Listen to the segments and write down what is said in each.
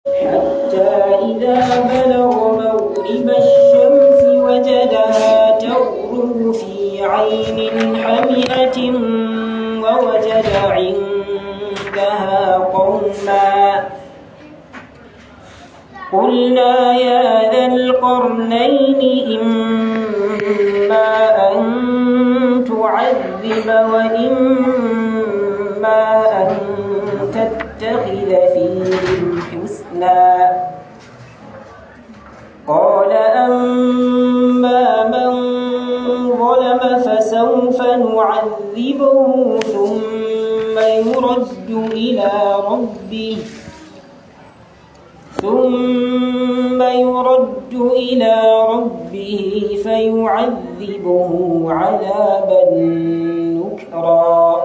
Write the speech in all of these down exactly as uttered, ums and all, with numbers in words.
حتى إذا بلغ مغرب الشمس وجدها تغرب في عين حمئة ووجد عندها قوما قلنا يا ذا القرنين إما أن تعذب وإما أن تتخذ فيهم حسنا قال أما من ظلم فسوف نعذبه ثم يرد إلى ربه ثم يرد إلى ربه فيعذبه عذابا نكرا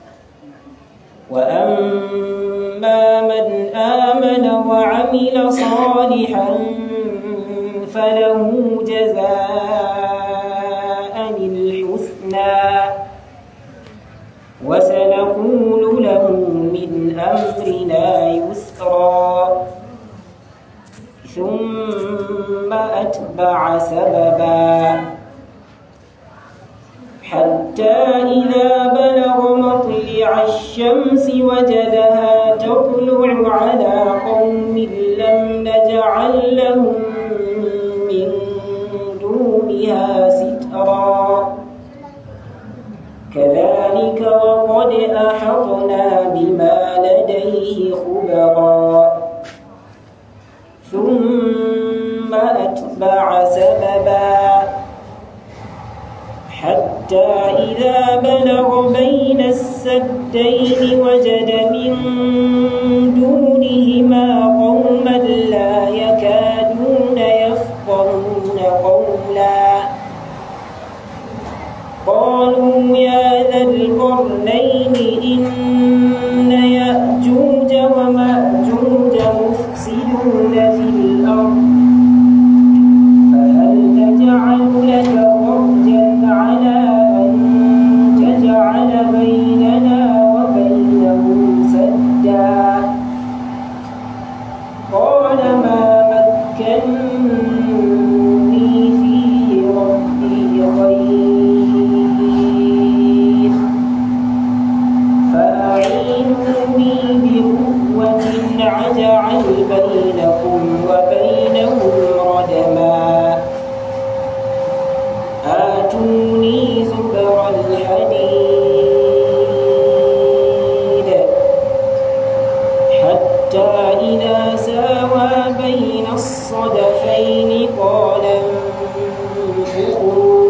وأما من آمن وعمل صالحا فله جزاء الحسنى وسنقول له من أمرنا يسرا ثم أتبع سببا حتى إذا بلغ مطلع الشمس وجدها تطلع على قوم لم نجعل لهم من دونها سترا كذلك وقد أحطنا بما لديه خبرا ثم أتبع سببا حتى إذا بلغ بين السدين وجد من دونهما قوما لا يكادون يفقهون قولا قالوا يا ذا القرنين إن يأجوج ومأجوج مفسدون في الأرض فهل نجعل لك خرجا على أن تجعل بيننا وبينهم سدا قال ما مكني فيه ربي خير فأعينوني بقوة أجعل بينكم وبينهم ردما آتوني زبر الحديد حتى إذا ساوى بين الصدفين قال انفخوا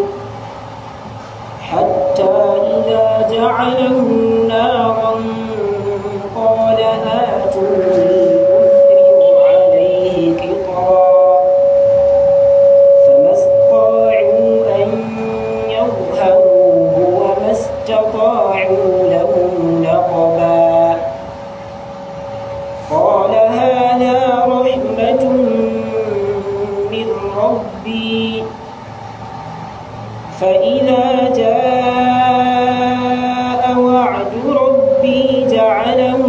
حتى إذا جعله نارا قال آتوني أفرغ عليه قطرا فما استطاعوا أن يظهروه وما استطاعوا له نقبا قال هذا رحمة من ربي فإذا جاء وعد ربي جعله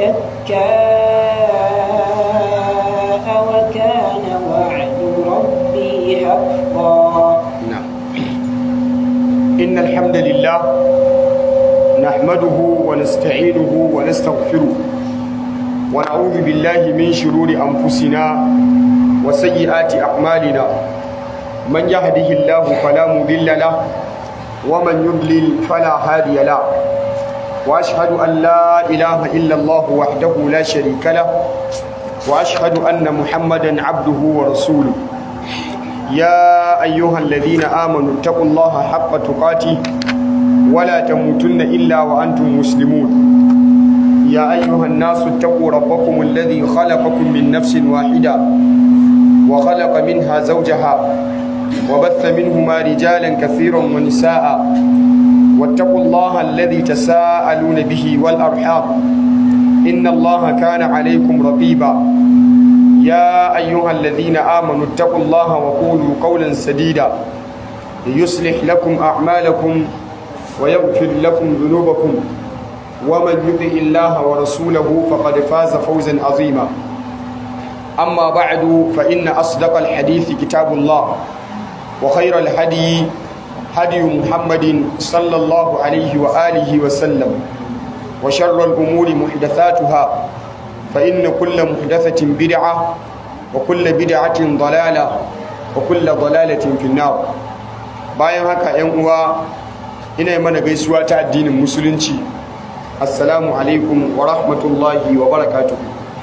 دكاء وكان وعد ربي حقا. نعم. إن الحمد لله نحمده ونستعينه ونستغفره ونعوذ بالله من شرور أنفسنا وسيئات أعمالنا من يهده الله فلا مضل له ومن يضلل فلا هادي له وأشهد أن لا إله إلا الله وحده لا شريك له وأشهد أن محمدا عبده ورسوله يا أيها الذين آمنوا اتقوا الله حق تقاته ولا تموتن إلا وأنتم مسلمون يا أيها الناس اتقوا ربكم الذي خلقكم من نفس واحدة وخلق منها زوجها وبث منهما رجالا كثيرا ونساء واتقوا الله الذي تساءلون به والأرحام إن الله كان عليكم رقيبا يا أيها الذين آمنوا اتقوا الله وقولوا قولا سديدا يصلح لكم أعمالكم ويغفر لكم ذنوبكم ومن يطع الله ورسوله فقد فاز فوزا عظيما أما بعد فإن أصدق الحديث كتاب الله وخير الهدي هدي محمد صلى الله عليه وآله وسلم وشر الأمور محدثاتها فإن كل محدثة بدعة وكل بدعة ضلالة وكل ضلالة في النار. bayan haka ‘yan uwa ina yi mana gaisuwa ta addinin musulunci. Assalamu alaikum wa rahmatullahi wa barakatuhu.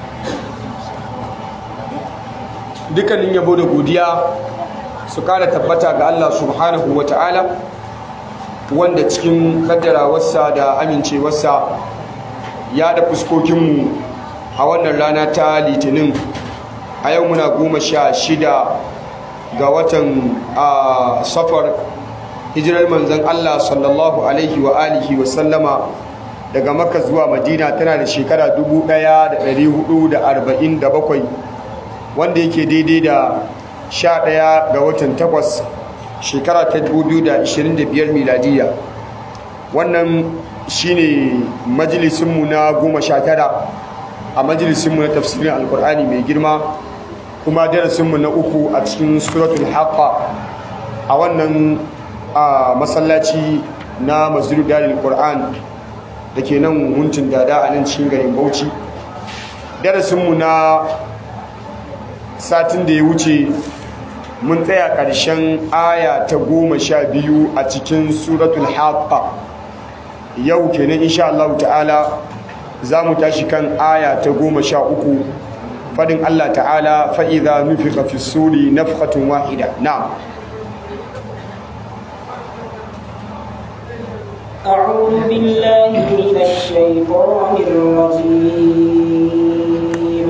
Dukkanin yabo da godiya su kara tabbata ga Allah subhanahu wa ta'ala, wanda cikin kaddarawarsa da amincewarsa ya da fuskokinmu a wannan rana ta litinin. A yau muna goma sha shida ga watan safar, hijirar manzon Allah sallallahu alaihi wa alihi wa sallama daga Makka zuwa Madina tana da shekara dubu ɗaya da ɗari hudu da arba'in da bakwai, wanda yake daidai da sha ɗaya ga watan takwas shekara ta dubu biyu da ashirin da biyar miladiya. Wannan shine majalisinmu na goma sha tara a majalisinmu na tafsirin alkur'ani mai girma, kuma darasinmu na uku a cikin suratul haqqa a wannan masallaci na masjidu dalil qur'an da ke nan huntun dada a nan cikin garin Bauchi. Darasinmu na satin da ya wuce mun tsaya ƙarshen aya ta goma sha biyu a cikin suratul haqqa. Yau kenan insha Allah ta'ala za mu tashi kan aya ta goma sha uku, fadin Allah ta'ala fa'iza nufika fi suri nafkatun wahida. Na'am. أعوذ بالله من الشيطان الرجيم.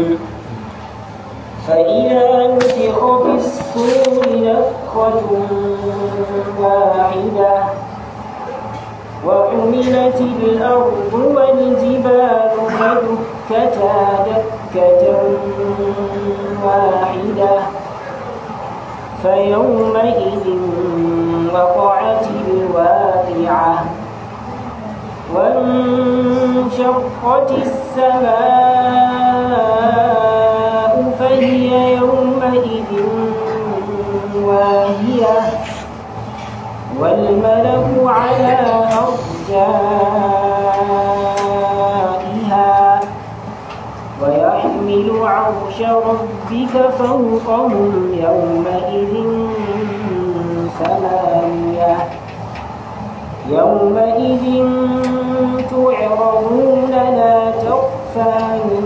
فإذا نفخ في الصور نفخة واحدة وحملت الأرض والجبال فدكتا دكة واحدة فيومئذ وقعت الواقعة وانشقت السماء فهي يومئذ واهية والملك على أرجائها ويحمل عرش ربك فوقهم يومئذ ثمانية يومئذ تعرضون لا تخفى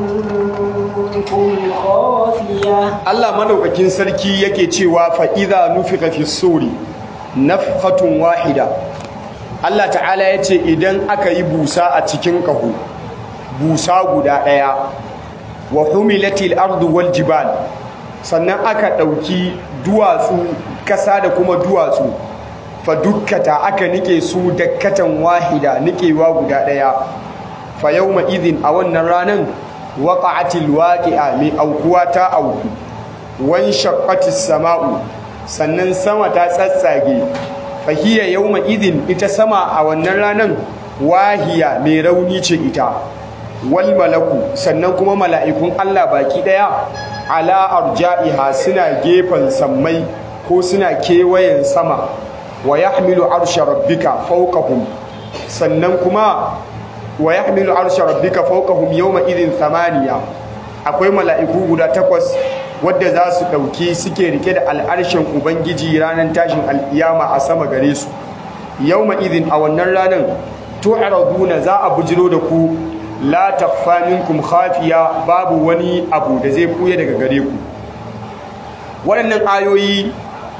منكم خافية. Allah madaukakin sarki yake cewa fa idza nufika fi suri nafkhatun wahida. Allah ta'ala yace idan aka yi busa a cikin kaho, busa guda daya, wa humilatil ardu wal jibal, sannan aka dauki duwatsu, kasa da kuma duwatsu, fa dukkata aka nike su dakkatan wahida, nikewa guda daya. Fa yawma idhin, a wannan ranan, waqa'atil waqi'a, mai aukuwa ta auku. Wan shaqqatis sama'u, sannan sama ta tsatsage. Fa hiya yawma idhin, ita sama a wannan ranan wahiya, mai rauni ce ita. Wal malaku, sannan kuma mala'ikun Allah baki daya ala arja'iha, suna gefen sammai ko suna kewayen sama. Wa yahmilu arsha rabbika fawqahum, sannan kuma wa yahmilu arsha rabbika fawqahum yawma idhin thamaniya, akwai mala'iku guda takwas wadda za su dauki suke rike da al'arshin ubangiji ranar tashin al'iyama a sama gare su. Yawma idhin, a wannan ranar, tu'raduna, za a bujiro da ku, la takhfa minkum khafiya, babu wani abu da zai buye daga gare ku. Waɗannan ayoyi,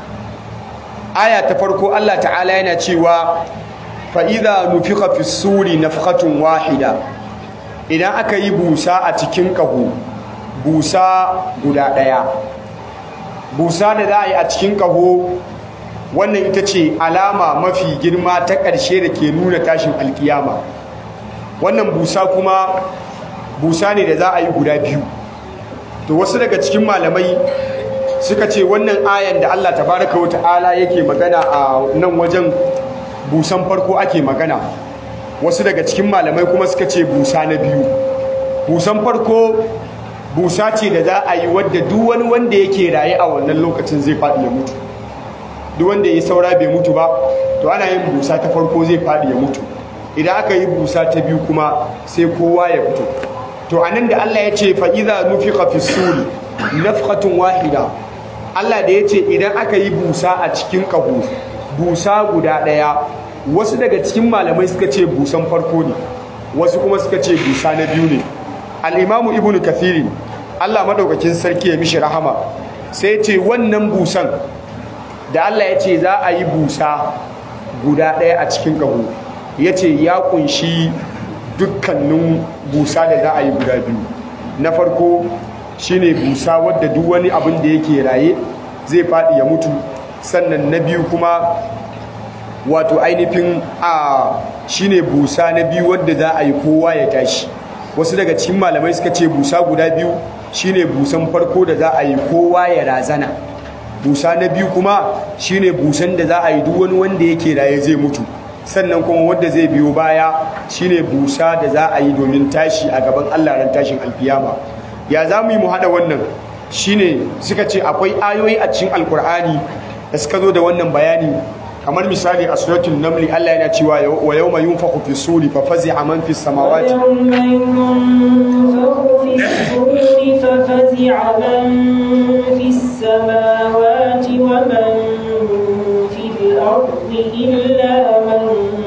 aya ta farko Allah ta'ala yana cewa fa idza nufika fi suri nafkhatun wahida, idan aka yi busa a cikin kaho, busa guda daya. Busa da za a yi a cikin kaho, wannan ita ce alama mafi girma ta ƙarshe da ke nuna tashin alkiyama. Wannan busa kuma busa ne da za a yi guda biyu. To wasu daga cikin malamai suka ce wannan ayan da Allah tabaraka wa ta'ala yake magana a nan wajen busan farko ake magana. Wasu daga cikin malamai kuma suka ce busa na biyu. Busan farko busa ce da za a yi wadda duk wani wanda yake raye a wannan lokacin zai faɗi ya mutu. Duk wanda ya saura bai mutu ba to ana yin busa ta farko zai faɗi ya mutu. Idan aka yi busa ta biyu kuma sai kowa ya fito. To anan da Allah ya ce fa idza nufiqa fi suri nafqatun wahida, Allah da ya ce idan aka yi busa a cikin ƙaho busa guda ɗaya, wasu daga cikin malamai suka ce busan farko ne, wasu kuma suka ce busa na biyu ne. Al-Imamu Ibn Kathir, Allah madaukakin sarki ya mishi rahama, sai ce wannan busan da Allah ya ce za a yi busa guda ɗaya a cikin ƙaho, ya ce ya ƙunshi dukkanin busa da za a yi guda biyu. Na farko shine busa wadda duk wani abin da yake raye zai faɗi ya mutu. Sannan na biyu kuma wato ainihin a shine busa na biyu wadda za a yi kowa ya tashi. Wasu daga cikin malamai suka ce busa guda biyu shine busan farko da za a yi kowa ya razana. Busa na biyu kuma shine busan da za a yi duk wani wanda yake raye zai mutu. Sannan kuma wanda zai biyo baya shine busa da za a yi domin tashi a gaban Allah ran tashin alkiyama. Ya za mu yi mu haɗa wannan? Shine suka ce akwai ayoyi a cikin alkur'ani da suka zo da wannan bayani, kamar misali a suratul naml Allah yana cewa wa yawma yunfakhu fi suri fa fazi'a man fi samawati ويوم ينفخ في الصور ففزع من في السماوات ومن في الأرض إلا من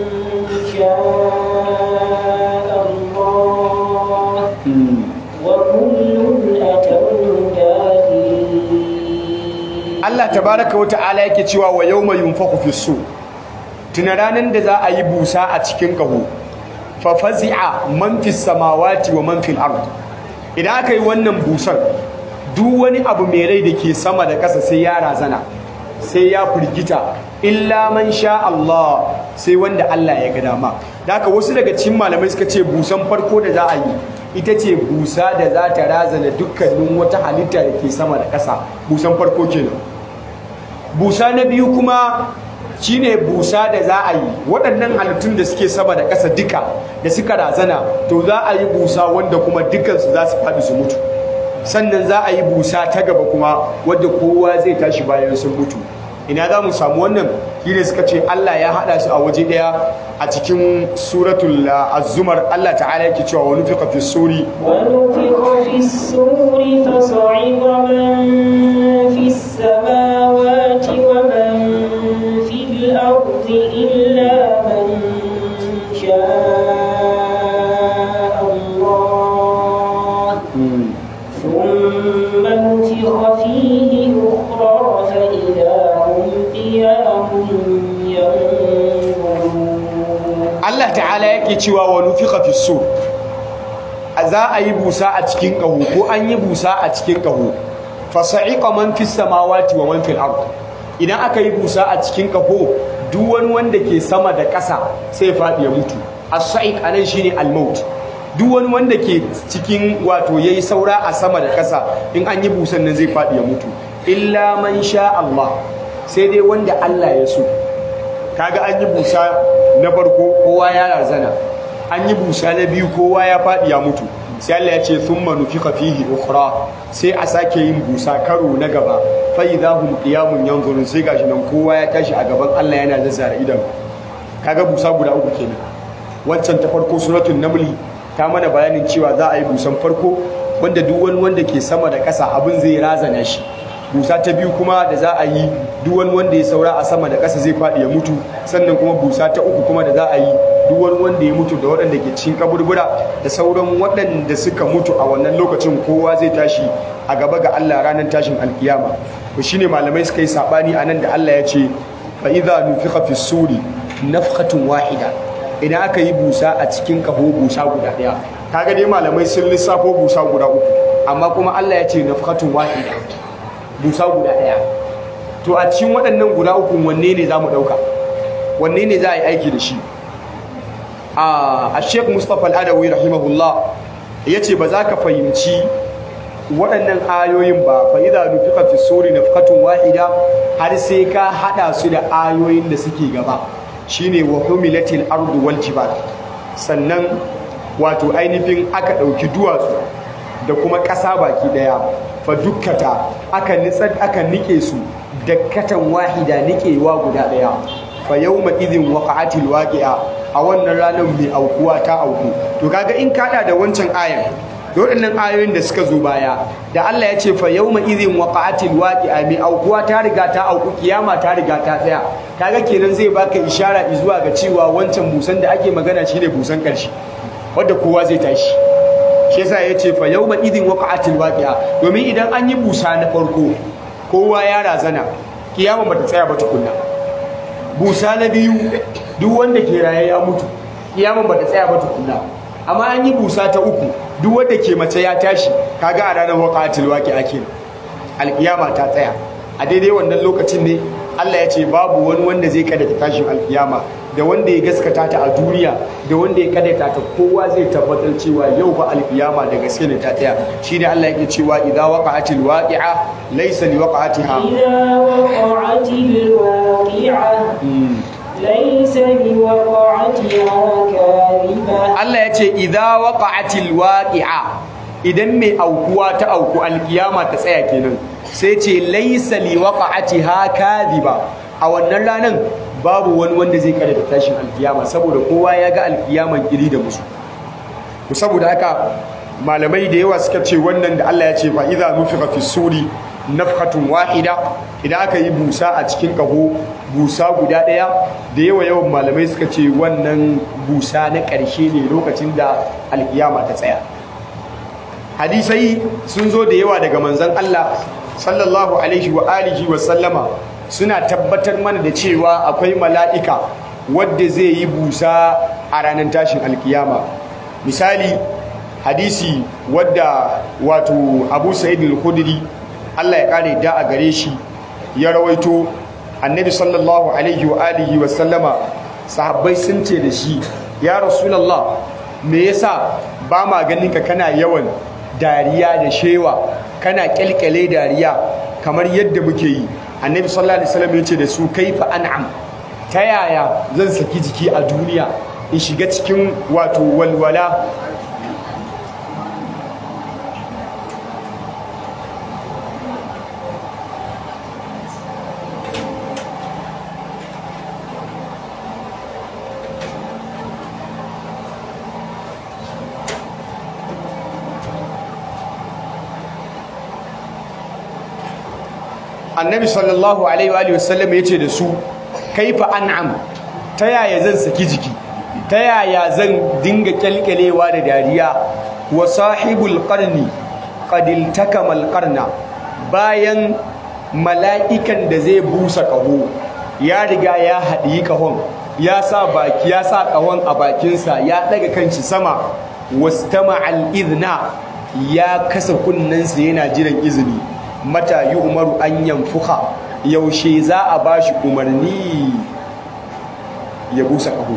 شاء الله وكل أتوه داخلين. Allah tabaraka wa ta'ala yake cewa wa yawma yunfakhu fi sur, tuna ranan da za a yi busa a cikin kaho, fa fazi'a man fis samawati wa man fil ard. Idan aka yi wannan busan duk wani abu mai rai da ke sama da ƙasa sai ya razana, sai ya firgita, illa man sha Allah, sai wanda Allah ya ga dama. Da haka wasu daga cikin malamai suka ce busan farko da za a yi ita ce busa da za ta razana dukkanin wata halitta da ke sama da ƙasa, busan farko kenan. Busa na biyu kuma shine busa da za a yi waɗannan halittun da suke sama da ƙasa duka da suka razana, to za a yi busa wanda kuma dukansu za su faɗi su mutu. Sannan za a yi busa ta gaba kuma wadda kowa zai tashi bayan sun mutu. Ina za mu samu wannan? Shine suka ce Allah ya haɗa su a waje ɗaya a cikin suratul az-zumar. Allah ta'ala yake cewa wa nufiqa fi suri wa nufiqa fi suri fa sa'iqa man fi samawati wa man fil ardi illa man sha'a Allah thumma nufiqa fihi ukhra fa idha Allah ta'ala yake cewa wa nufiqa fi sur, za a yi busa a cikin ƙaho ko an yi busa a cikin ƙaho, fa sa'iqa man fis samawati wa man fil ard. Idan aka yi busa a cikin ƙaho duk wani wanda ke sama da ƙasa sai faɗi ya mutu. As-sa'iq anan shine al-maut. Duk wani wanda ke cikin wato yayi saura a sama da ƙasa in an yi busan nan zai faɗi ya mutu. Illa man sha Allah, sai dai wanda Allah ya so. Kaga an yi busa na farko kowa ya razana, an yi busa na biyu kowa ya faɗi ya mutu, sai Allah ya ce thumma nufiqa fihi ukhra, sai a sake yin busa karo na gaba, fa idahum qiyamun yanzurun, sai gashi nan kowa ya tashi a gaban Allah yana zazzara idan. Kaga busa guda uku kenan. Wancan ta farko suratul naml ta mana bayanin cewa za a yi busan farko wanda duk wani wanda ke sama da ƙasa abin zai razana shi. Busa ta biyu kuma da za a yi duk wani wanda ya saura a sama da ƙasa zai faɗi ya mutu. Sannan kuma busa ta uku kuma da za a yi duk wani wanda ya mutu da waɗanda ke cikin kaburbura da sauran waɗanda suka mutu a wannan lokacin kowa zai tashi a gaba ga Allah ranar tashin alkiyama. To shine malamai suka yi sabani anan da Allah ya ce fa idza nufiqa fi suri nafqatun wahida, idan aka yi busa a cikin kaho busa guda ɗaya. Kaga dai malamai sun lissafo busa guda uku, amma kuma Allah ya ce nafqatun wahida, busa guda ɗaya. To a cikin waɗannan guda uku wanne ne za mu ɗauka, wanne ne za a yi aiki da shi? A Sheikh Mustapha Al-Adawi rahimahullah ya ce ba za ka fahimci waɗannan ayoyin ba, fa idza nufiqa fi suri nafqatun wahida, har sai ka haɗa su da ayoyin da suke gaba, shine wa humilatil ardu wal jibal. Sannan wato ainihin aka ɗauki duwatsu da kuma ƙasa baki ɗaya fa dukkata aka nitsar aka nike su dakkatan wahida nikewa guda ɗaya fa yawma idhin waqa'atil waqi'a a wannan ranar mai aukuwa ta auku to kaga in kada da wancan ayan da waɗannan ayoyin da suka zo baya da Allah ya ce fa yawma idhin waqa'atil waqi'a mai aukuwa ta riga ta auku kiyama ta riga ta tsaya kaga kenan zai baka ishara zuwa ga cewa wancan busan da ake magana shine busan ƙarshe wanda kowa zai tashi shi yasa ya ce fa yawma idhin waqa'atil waqi'a domin idan an yi busa na farko kowa ya razana kiyama bata tsaya ba tukunna busa na biyu duk wanda ke raye ya mutu kiyama bata tsaya ba tukunna amma an yi busa ta uku duk wanda ke mace ya tashi kaga a ranar waqa'atil waqi'a kenan alkiyama ta tsaya a daidai wannan lokacin ne Allah ya ce babu wani wanda zai kada ta tashin alkiyama da wanda ya gaskata ta a duniya da wanda ya kada ta kowa zai tabbatar cewa yau ba alkiyama da gaske ne ta tsaya shine Allah yake cewa idza waqa'atil waqi'a laysa liwaqa'atiha idza waqa'atil waqi'a laysa liwaqa'atiha kadhiba Allah ya ce idza waqa'atil waqi'a idan mai aukuwa ta auku alkiyama ta tsaya kenan sai ce laysa liwaqa'atiha kadhiba a wannan ranan babu wani wanda zai kada da tashin alkiyama saboda kowa ya ga alkiyaman iri da musu saboda haka malamai da yawa suka ce wannan da Allah ya ce fa idza nufiqa fi suri nafhatun wahida idan aka yi busa a cikin kaho busa guda daya da yawa yawan malamai suka ce wannan busa na ƙarshe ne lokacin da alkiyama ta tsaya hadisai sun zo da yawa daga manzon Allah sallallahu alaihi wa alihi wa sallama suna tabbatar mana da cewa akwai mala'ika wadda zai yi busa a ranar tashin alkiyama misali hadisi wadda wato Abu Sa'id al-Khudri Allah ya kare da a gare shi ya rawaito annabi sallallahu alaihi wa alihi wa sallama sahabbai sun ce da shi ya rasulullah me yasa ba ma ganin ka kana yawan dariya da shewa kana kyalkyale dariya kamar yadda muke yi annabi sallallahu alaihi wasallam ya ce da su kaifa an'am ta yaya zan saki jiki a duniya in shiga cikin wato walwala annabi sallallahu alaihi wa sallam ya ce da su kaifa an'am ta yaya zan saki jiki ta yaya zan dinga kyalkyalewa da dariya wa sahibul qarni qad iltakama alqarna bayan mala'ikan da zai busa kaho ya riga ya haɗi kahon ya sa baki ya sa kahon a bakinsa ya daga kanshi sama wastama al-idhna ya kasa kunnensa yana jiran izini mata yi umaru an yanfuka yaushe za a ba shi umarni ya busa ƙaho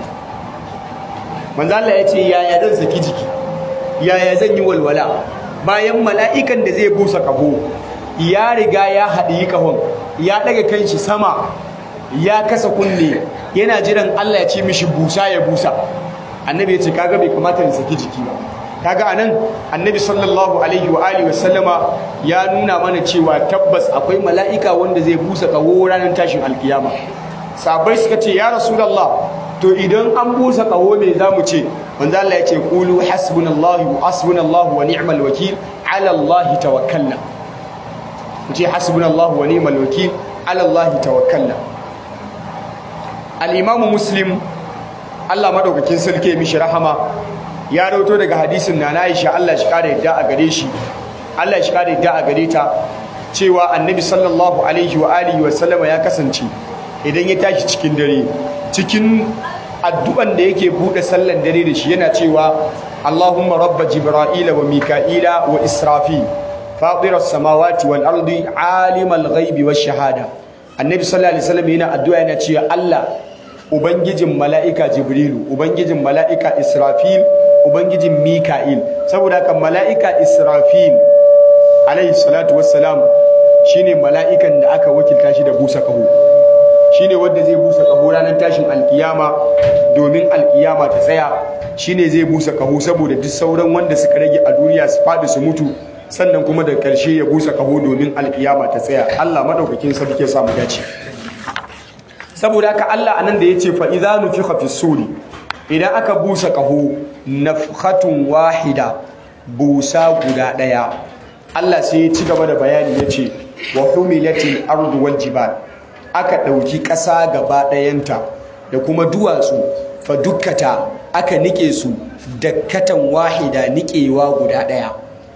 manzala ya ce yaya zan saki jiki yaya zan yi walwala bayan mala'ikan da zai busa ƙaho ya riga ya haɗi ƙahon ya ɗaga kanshi sama ya kasa kunne yana jiran Allah ya ce mishi busa ya busa annabi ya ce kaga bai kamata ya saki jiki ba kaga anan annabi sallallahu alaihi wa alihi wasallama ya nuna mana cewa tabbas akwai mala'ika wanda zai busa kaho ranar tashin alkiyama sahabbai suka ce ya rasulullah to idan an busa kaho me zamu ce manzo Allah ya ce qulu hasbunallahu wa hasbunallahu wa ni'mal wakeel ala Allah tawakkalna ce hasbunallahu wa ni'mal wakeel ala Allah tawakkalna al-imam muslim Allah madaukakin sarki mishi rahama ya rauto daga hadisin na Aisha Allah shi kare yadda a gare shi Allah shi kare yadda a gare ta cewa annabi sallallahu alaihi wa alihi wa sallama ya kasance idan ya tashi cikin dare cikin addu'an da yake bude sallan dare da shi yana cewa Allahumma rabb jibril wa mika'ila wa israfil fatir as-samawati wal ardi alimal ghaibi wash shahada annabi sallallahu alaihi wasallam yana addu'a yana cewa Allah ubangijin mala'ika jibrilu ubangijin mala'ika israfil ubangijin mika'il saboda haka mala'ika israfil alaihi salatu wassalam shine mala'ikan da aka wakilta shi da busa kaho shine wanda zai busa kaho ranar tashin alkiyama domin alkiyama ta tsaya, shine zai busa kaho saboda duk sauran wanda suka rage a duniya su fadi su mutu, sannan kuma da ƙarshe ya busa kaho domin alkiyama ta tsaya. Allah madaukakin sarki ya samu dace. Saboda haka Allah anan da yace fa idza nufikha fi suri, idan aka busa kaho nafkhatun wahida, busa guda daya, Allah sai ya ci gaba da bayani yace wa humilatil ardu wal jibal, aka dauki ƙasa gaba dayanta da kuma duwatsu, fa dukkata aka nike su dakkatan wahida, nikewa guda daya.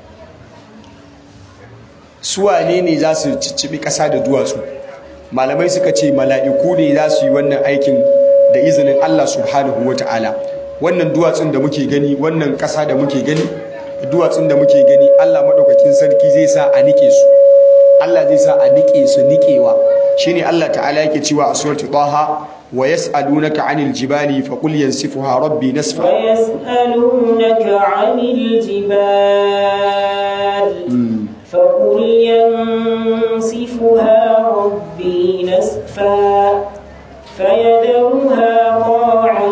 Su wane ne za su ciccibi ƙasa da duwatsu? Malamai suka ce mala'iku ne za su yi wannan aikin da izinin Allah subhanahu wa ta'ala. Wannan duwatsun da muke gani, wannan ƙasa da muke gani, duwatsun da muke gani, Allah maɗaukakin sarki zai sa a nike su. Allah zai sa a nike su nikewa. Shi ne Allah ta'ala yake cewa a suratu Taha, wa yas'alunaka 'anil jibali faqul yansifuha rabbi nasfa. Wa yas'alunaka 'anil jibali فقل ينسفها ربي نسفا فيذرها قاعا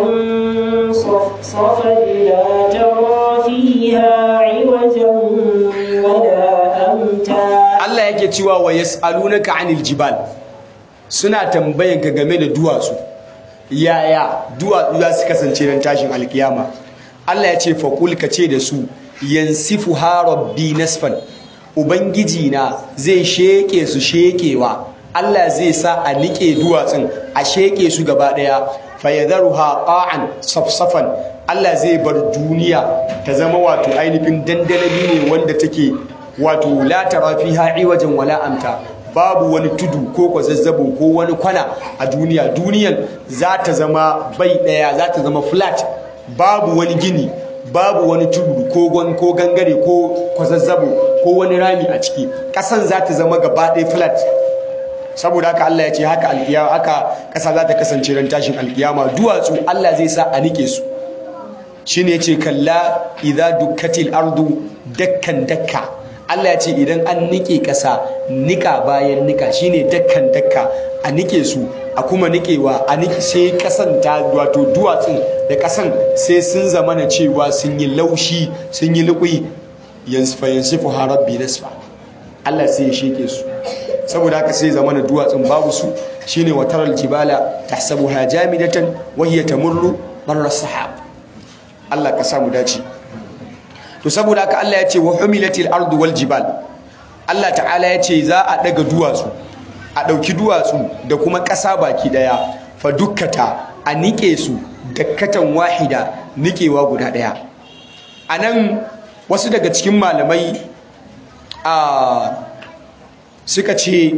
صفصفا لا ترى فيها عوجا ولا أمتا. Allah yake cewa wa yas'alunaka 'anil jibal, suna tambayanka game da duwatsu, yaya duwatsu za su kasance ran tashin alkiyama. Allah ya ce faqul ka ce da su yansifuha rabbi nasfan, Ubangiji na zai sheke su shekewa. Allah zai sa a nike duwatsun a sheke su gaba daya, fayadharuha qa'an safsafan. Allah zai bar duniya ta zama wato ainihin dandalabi ne wanda take wato la tara fiha iwajan wala amta, babu wani tudu ko kwazazzabo ko wani kwana a duniya. Duniyan za ta zama bai daya, za ta zama flat, babu wani gini, babu wani tudu ko gon ko gangare ko kwazazzabo ko wani rami a ciki. Kasan za ta zama gaba ɗaya flat. Saboda haka Allah ya ce haka alkiyama, haka kasa za ta kasance ran tashin alkiyama. Duwatsu Allah zai sa a nike su. Shine yace kalla idza dukkatil ardu dakkan dakka. Allah ya ce idan an nike kasa nika bayan nika, shine dakkan dakka, a nike su a kuma nikewa a nike, sai kasan ta wato duwatsun da kasan sai sun zama na cewa sun yi laushi, sun yi liƙi. Yansfa yansifu rabbi nasfa, Allah sai ya sheke su. Saboda haka sai zama na duwatsun babu su. Shine wataral jibala tahsabuha jamidatan wa hiya tamurru marra sahab. Allah ka samu dace. To saboda haka Allah ya ce wa humilatil ardu wal jibal, Allah ta'ala ya ce za a daga duwatsu, a dauki duwatsu da kuma ƙasa baki daya, fa dukkata a nike su dakkatan wahida, nikewa guda daya. Anan wasu daga cikin malamai a suka ce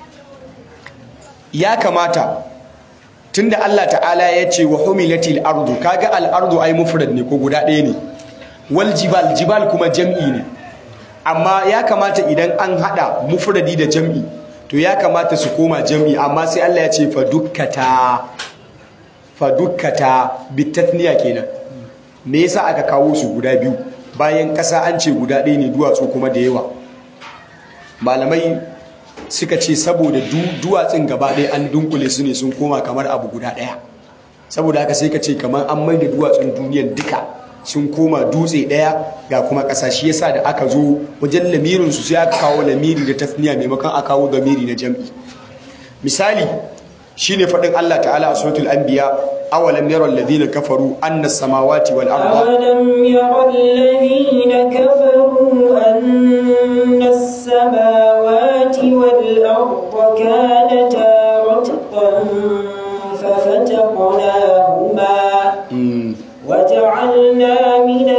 ya kamata, tunda Allah ta'ala ya ce wa humilatil ardu, kaga al ardu ai mufrad ne ko guda ɗaya ne, wal jibal jibal kuma jam'i ne, amma ya kamata idan an hada mufradi da jam'i to ya kamata su koma jam'i, amma sai Allah ya ce fa dukkata fa dukkata bitathniya kenan. Me yasa aka kawo su guda biyu bayan kasa an ce guda ɗaya ne, duwatsu kuma da yawa? Malamai suka ce saboda duwatsun gaba ɗaya an dunkule su ne, sun koma kamar abu guda ɗaya. Saboda haka sai ka ce kamar an maida duwatsun duniyar duka sun koma dutse ɗaya ga kuma ƙasa. Shi yasa da aka zo wajen lamirin su sai aka kawo lamiri da tasniya maimakon a kawo lamiri na jam'i. Misali shine faɗin Allah ta'ala a suratul anbiya, awalam yara alladhina kafaru anna as-samawati wal arda awalam yara alladhina kafaru anna as-samawati wal arda kanata ratqan fafataqnahuma وجعلنا من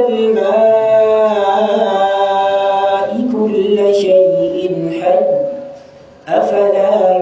الماء كل شيء حي أفلا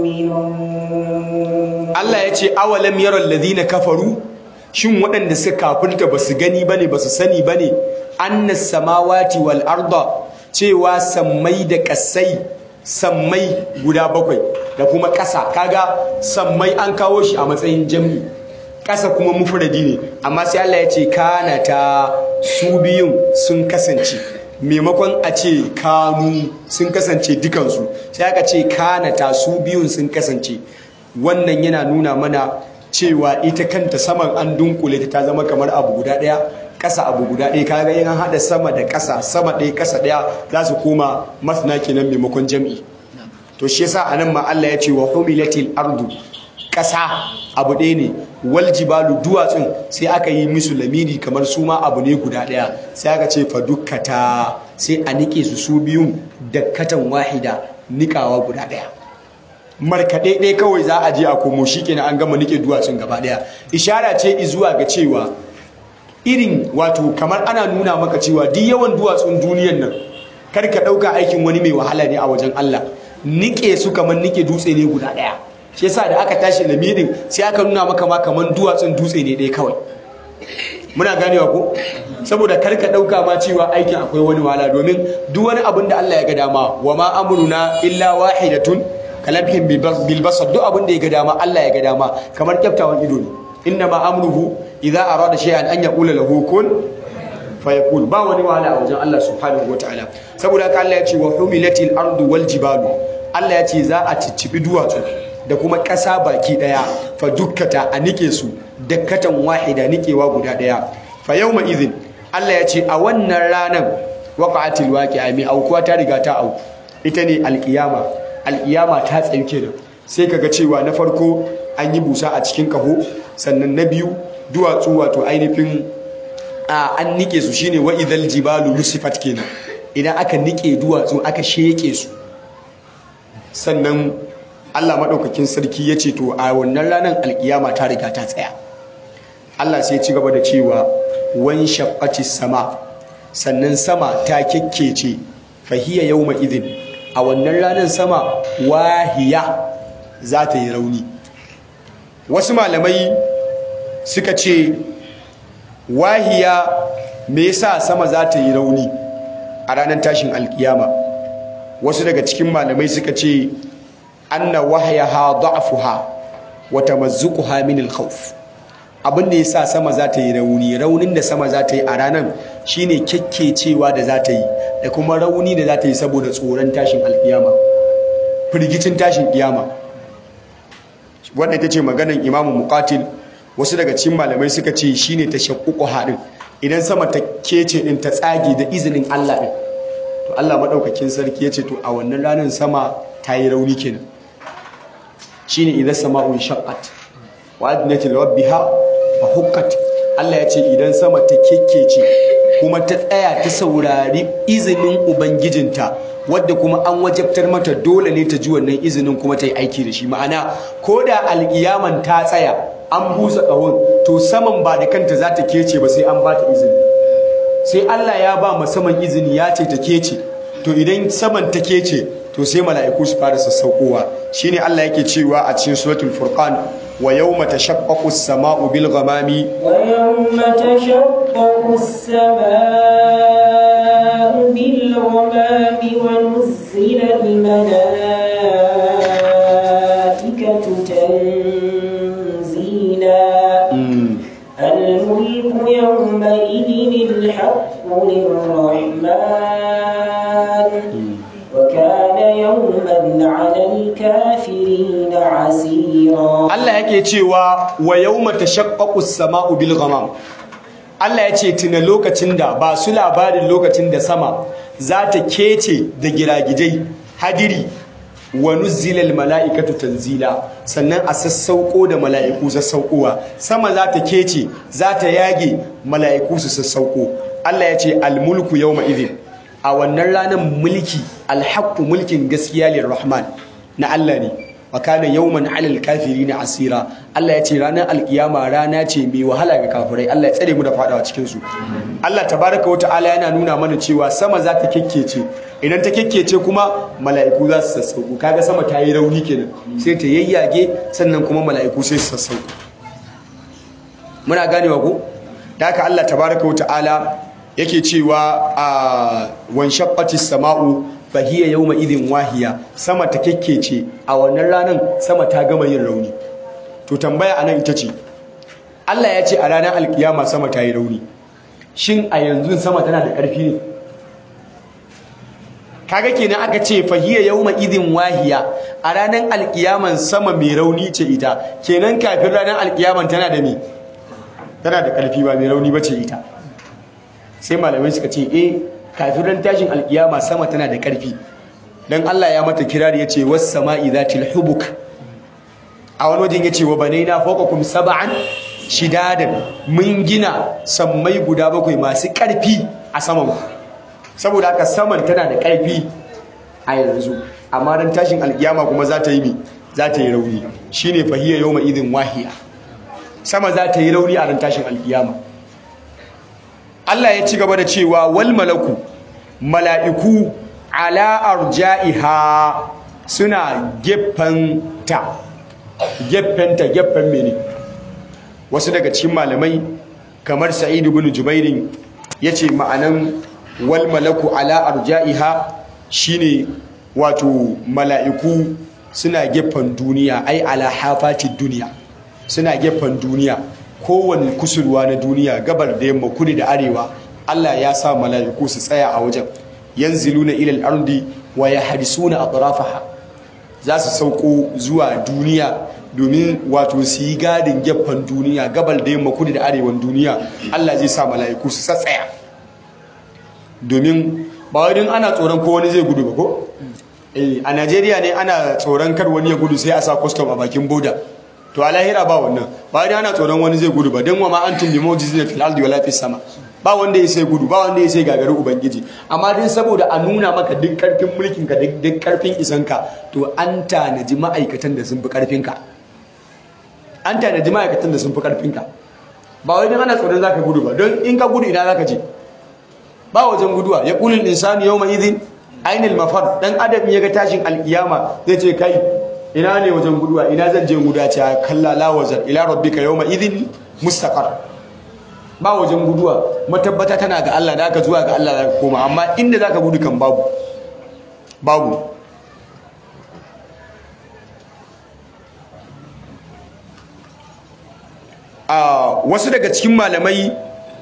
يؤمنون. Allah ya ce awalam yaral ladina kafaru, shin waɗanda suka kafirta basu gani bane, basu sani bane, annas samawati wal arda, cewa sammai da kasai, sammai guda bakwai da kuma ƙasa. Kaga sammai an kawo shi a matsayin jam'i, ƙasa kuma mufradi ne, amma sai Allah ya ce kanata, su biyun sun kasance. Maimakon a ce kanu sun kasance dukansu, sai aka ce kanata, su biyun sun kasance. wannan yana nuna mana cewa ita kanta saman an dunkule ta zama kamar abu guda ɗaya, ƙasa abu guda ɗaya. Kaga in an haɗa sama da ƙasa, sama ɗaya ƙasa ɗaya za su koma masna kenan maimakon jam'i. To shi yasa anan ma Allah ya ce wa humilatil ardu, ƙasa abu ɗaya ne, wal jibalu duwatsun sai aka yi musu lamiri kamar su ma abu ne guda ɗaya, sai aka ce fa dukkata, sai a nike su su biyun dakkatan wahida, nikawa guda ɗaya. Markaɗe ɗaya kawai za a je a komo, shi kenan an gama nike duwatsun gaba ɗaya. Ishara ce zuwa ga cewa irin wato kamar ana nuna maka cewa duk yawan duwatsun duniyan nan kar ka ɗauka aikin wani mai wahala ne a wajen Allah. Nike su kamar nike dutse ne guda ɗaya. Shi yasa da aka tashi lamirin sai aka nuna maka ma kamar duwatsun dutse ne ɗaya kawai. Muna ganewa ko? Saboda kar ka ɗauka ma cewa aikin akwai wani wahala, domin duk wani abin da Allah ya ga dama, wa ma amruna illa wahidatun kalamhin bil basar, duk abin da ya ga dama Allah ya ga dama kamar kyaftawan ido ne. Inna ma amruhu idza arada shay'an an yaqula lahu kun fayakun. Ba wani wahala a wajen Allah subhanahu wataala. Saboda haka Allah ya ce wa humilatil ardu wal jibalu, Allah ya ce za a ciccibi duwatsu da kuma ƙasa baki ɗaya, fa dukkata a nike su dakkatan wahida, nikewa guda ɗaya. Fa yawma idhin, Allah ya ce a wannan ranar waqa'atil waqi'a, mai aukuwa ta riga ta auku, ita ne alƙiyama. Alƙiyama ta tsayu kenan. Sai kaga cewa na farko an yi busa a cikin kaho, sannan na biyu duwatsu wato ainihin an nike su, shine wa idhal jibalu nusifat kenan. Idan aka nike duwatsu aka sheke su, sannan Allah maɗaukakin sarki ya ce to a wannan ranar alƙiyama ta riga ta tsaya. Allah sai ci gaba da cewa wan shaqqati sama, sannan sama ta kekkece, fahiya yawma idhin, a wannan ranar sama wahiya, za ta yi rauni. Wasu malamai suka ce wahiya, me yasa sama za ta yi rauni a ranar tashin alƙiyama? Wasu daga cikin malamai suka ce anna wahyaha da'fuha wa tamazzuquha min al-khawf. Abin da yasa sama za ta yi rauni, raunin da sama za ta yi a ranar shine kekkecewa da za ta yi, da kuma rauni da za ta yi saboda tsoron tashin alkiyama, firgicin tashin kiyama. Wannan ita ce maganar Imam Muqatil. Wasu daga cikin malamai suka ce shine tashaqququha din, idan sama ta kece din ta tsage da izinin Allah din, to Allah madaukakin sarki ya ce to a wannan ranar sama ta yi rauni kenan. Shine idan sama'un shaqqat wa adnat li rabbiha wa huqqat. Allah ya ce idan sama ta kekkece kuma ta tsaya ta saurari izinin ubangijinta, wadda kuma an wajabtar mata dole ne ta ji wannan izinin kuma ta yi aiki da shi. Ma'ana koda alƙiyaman ta tsaya an busa ƙahon, to saman ba da kanta za ta kece ba, sai an ba ta izini. Sai Allah ya ba ma saman izini ya ce ta kece. To idan saman ta kece, to sai mala'iku su fara sassaukowa. Shine Allah yake cewa a cikin suratul furqan, wa yawma tashaqqaqu as-sama'u bil ghamami wa yawma tashaqqaqu as-sama'u bil ghamami wa nuzzila al malaa'ikatu tanzila. al mulku yawma idhin al haqqu lir-rahman Allah yake cewa wa yawma tashaqqaqu as-sama'u bil ghamam. Allah ya ce tuna lokacin da, ba su labarin lokacin da sama za ta kece da giragijai, hadiri, wa nuzzila al mala'ikatu tanzila, sannan a sassauko da mala'iku sassaukowa. Sama za ta kece, za ta yage, mala'iku su sassauko. Allah ya ce al mulku yawma idhin, a wannan ranar mulki, alhaqqu, mulkin gaskiya lirrahman, na Allah ne. Wa kana yawman 'alal kafirin asira. Allah ya ce ranar alkiyama rana ce mai wahala ga kafirai. Allah ya tsare mu da fadawa cikin su. Allah tabaraka wa ta'ala yana nuna mana cewa sama za ta kekkece, idan ta kekkece kuma mala'iku za su sassauko. Kaga sama ta yi rauni kenan, sai ta yayyage, sannan kuma mala'iku sai su sassauko. Muna ganewa ko? Da haka Allah tabaraka wa ta'ala yake cewa a wanshaqqatis sama'u fahiya yawma idhin wahiya, sama ta kekkece a wannan ranar, sama ta gama yin rauni. To tambaya anan ita ce, Allah ya ce a ranar alkiyama sama ta yi rauni, shin a yanzu sama tana da ƙarfi ne? kaga kenan aka ce fahiya yawma idin wahiya a ranar alkiyaman sama mai rauni ce ita kenan kafin ranar alkiyaman tana da me tana da karfi ba mai rauni bace ita sai malamai suka ce eh kafin ran tashin alkiyama sama tana da karfi dan Allah ya mata kirari yace was sama'i zatil hubuk a wani wajen yace wa banaina fawqakum sab'an shidadan mun gina sammai guda bakwai masu karfi a saman saboda haka saman tana da ƙarfi a yanzu amma ran tashin alkiyama kuma za ta yi mi za ta yi rauni shine fahiya yawma idin wahiya sama za ta yi rauni a ran tashin alkiyama Allah ya ci gaba da cewa wal malaku mala'iku ala arja'iha suna gefanta gefanta gefen mene wasu daga cikin malamai kamar Sa'id ibn Jubairin yace ma'anan wal malaku ala arja'iha shine wato mala'iku suna gefen duniya ai ala hafatid duniya suna gefen duniya kowane kusurwa na duniya gabar da yamma kudu da arewa Allah ya sa mala'iku su tsaya a wajen yanziluna ila al-ardi wa yahrisuna atrafaha za su sauko zuwa duniya domin wato su yi gadin gefen duniya gabar da yamma kudu da arewan duniya Allah zai sa mala'iku su tsaya domin ba wai ana tsoron ko wani zai gudu ba ko eh a Najeriya ne ana tsoron kar wani ya gudu sai a sa custom a bakin border to a lahira ba wannan ba wai ana tsoron wani zai gudu ba dan wa ma antum bi mu'jizina fil ardi wala fis sama ba wanda ya sai gudu ba wanda ya sai gagari ubangiji amma din saboda a nuna maka duk karfin mulkin ka duk karfin isanka to an tanaji ma'aikatan da sun fi karfin ka an tanaji ma'aikatan da sun fi karfin ka ba wai dan ana tsoron zaka gudu ba don in ka gudu ina zaka je ba wajen guduwa ya kulul insanu yawma idhin ainil mafar dan adam ya ga tashin alkiyama zai ce kai ina ne wajen guduwa ina zan je guda ce kalla la wazar ila rabbika yawma idhin mustaqar ba wajen guduwa matabbata tana ga Allah da aka zuwa ga Allah zaka koma amma inda zaka gudu kan babu babu a wasu daga cikin malamai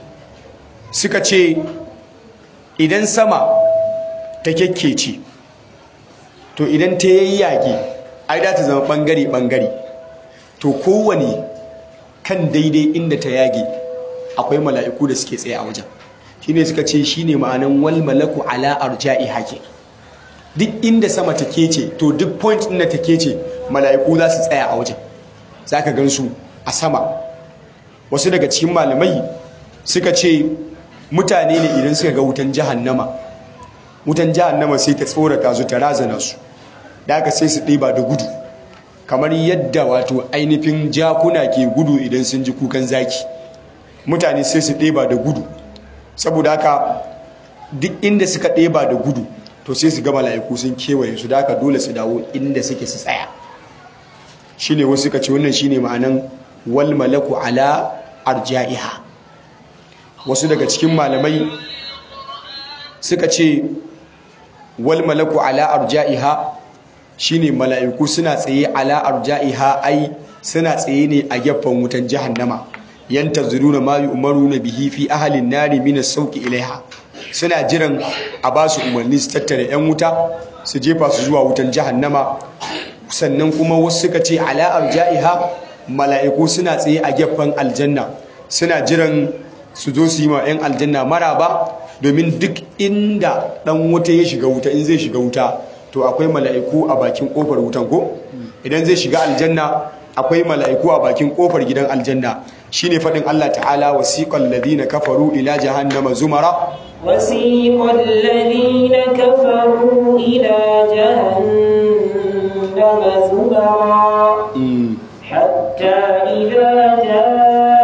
suka ce idan sama ta kekkece to idan ta yayyage ai da ta zama bangare-bangare to kowane kan daidai inda ta yage akwai mala'iku da suke tsaye a wajen shine suka ce shine ma'anan wal malaku ala arja'i hake duk inda sama ta kece to duk point din da ta kece mala'iku za su tsaya a wajen zaka gansu a sama wasu daga cikin malamai suka ce mutane ne idan suka ga wutan jahannama wutan jahannama sai ta tsorata su ta razana su da aka sai su ɗiba da gudu kamar yadda wato ainihin jakuna ke gudu idan sun ji kukan zaki mutane sai su ɗiba da gudu saboda haka duk inda suka ɗiba da gudu to sai su ga mala'iku sun kewaye su da aka dole su dawo inda suke su tsaya shine wasu suka ce wannan shine ma'anan wal malaku ala arja'iha wasu daga cikin malamai suka ce wal malaku ala arja'iha shine mala'iku suna tsaye ala arja'iha ai suna tsaye ne a gefen wutan jahannama yantazuruna ma yu'maruna bihi fi ahli an-nari min as-sawqi ilaiha suna jiran a ba su umarni su tattare yan wuta su jefa su zuwa wutan jahannama sannan kuma wasu suka ce ala arja'iha mala'iku suna tsaye a gefen aljanna suna jiran su zo su yi ma 'yan aljanna maraba domin duk inda dan wuta ya shiga wuta in zai shiga wuta to akwai mala'iku a bakin kofar wutan ko idan zai shiga aljanna akwai mala'iku a bakin kofar gidan aljanna shine fadin Allah ta'ala wasiqal ladina kafaru ila jahannama zumara wasiqal ladina kafaru ila jahannama zumara hatta idza jaa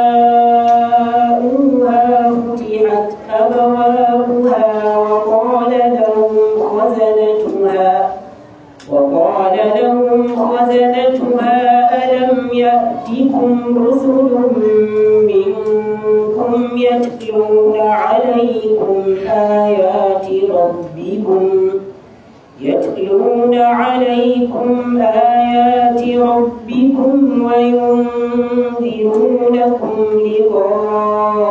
وقال لهم خزنتها ألم يأتكم رسل منكم يتلون عليكم آيات ربكم يتلون عليكم آيات ربكم وينذرونكم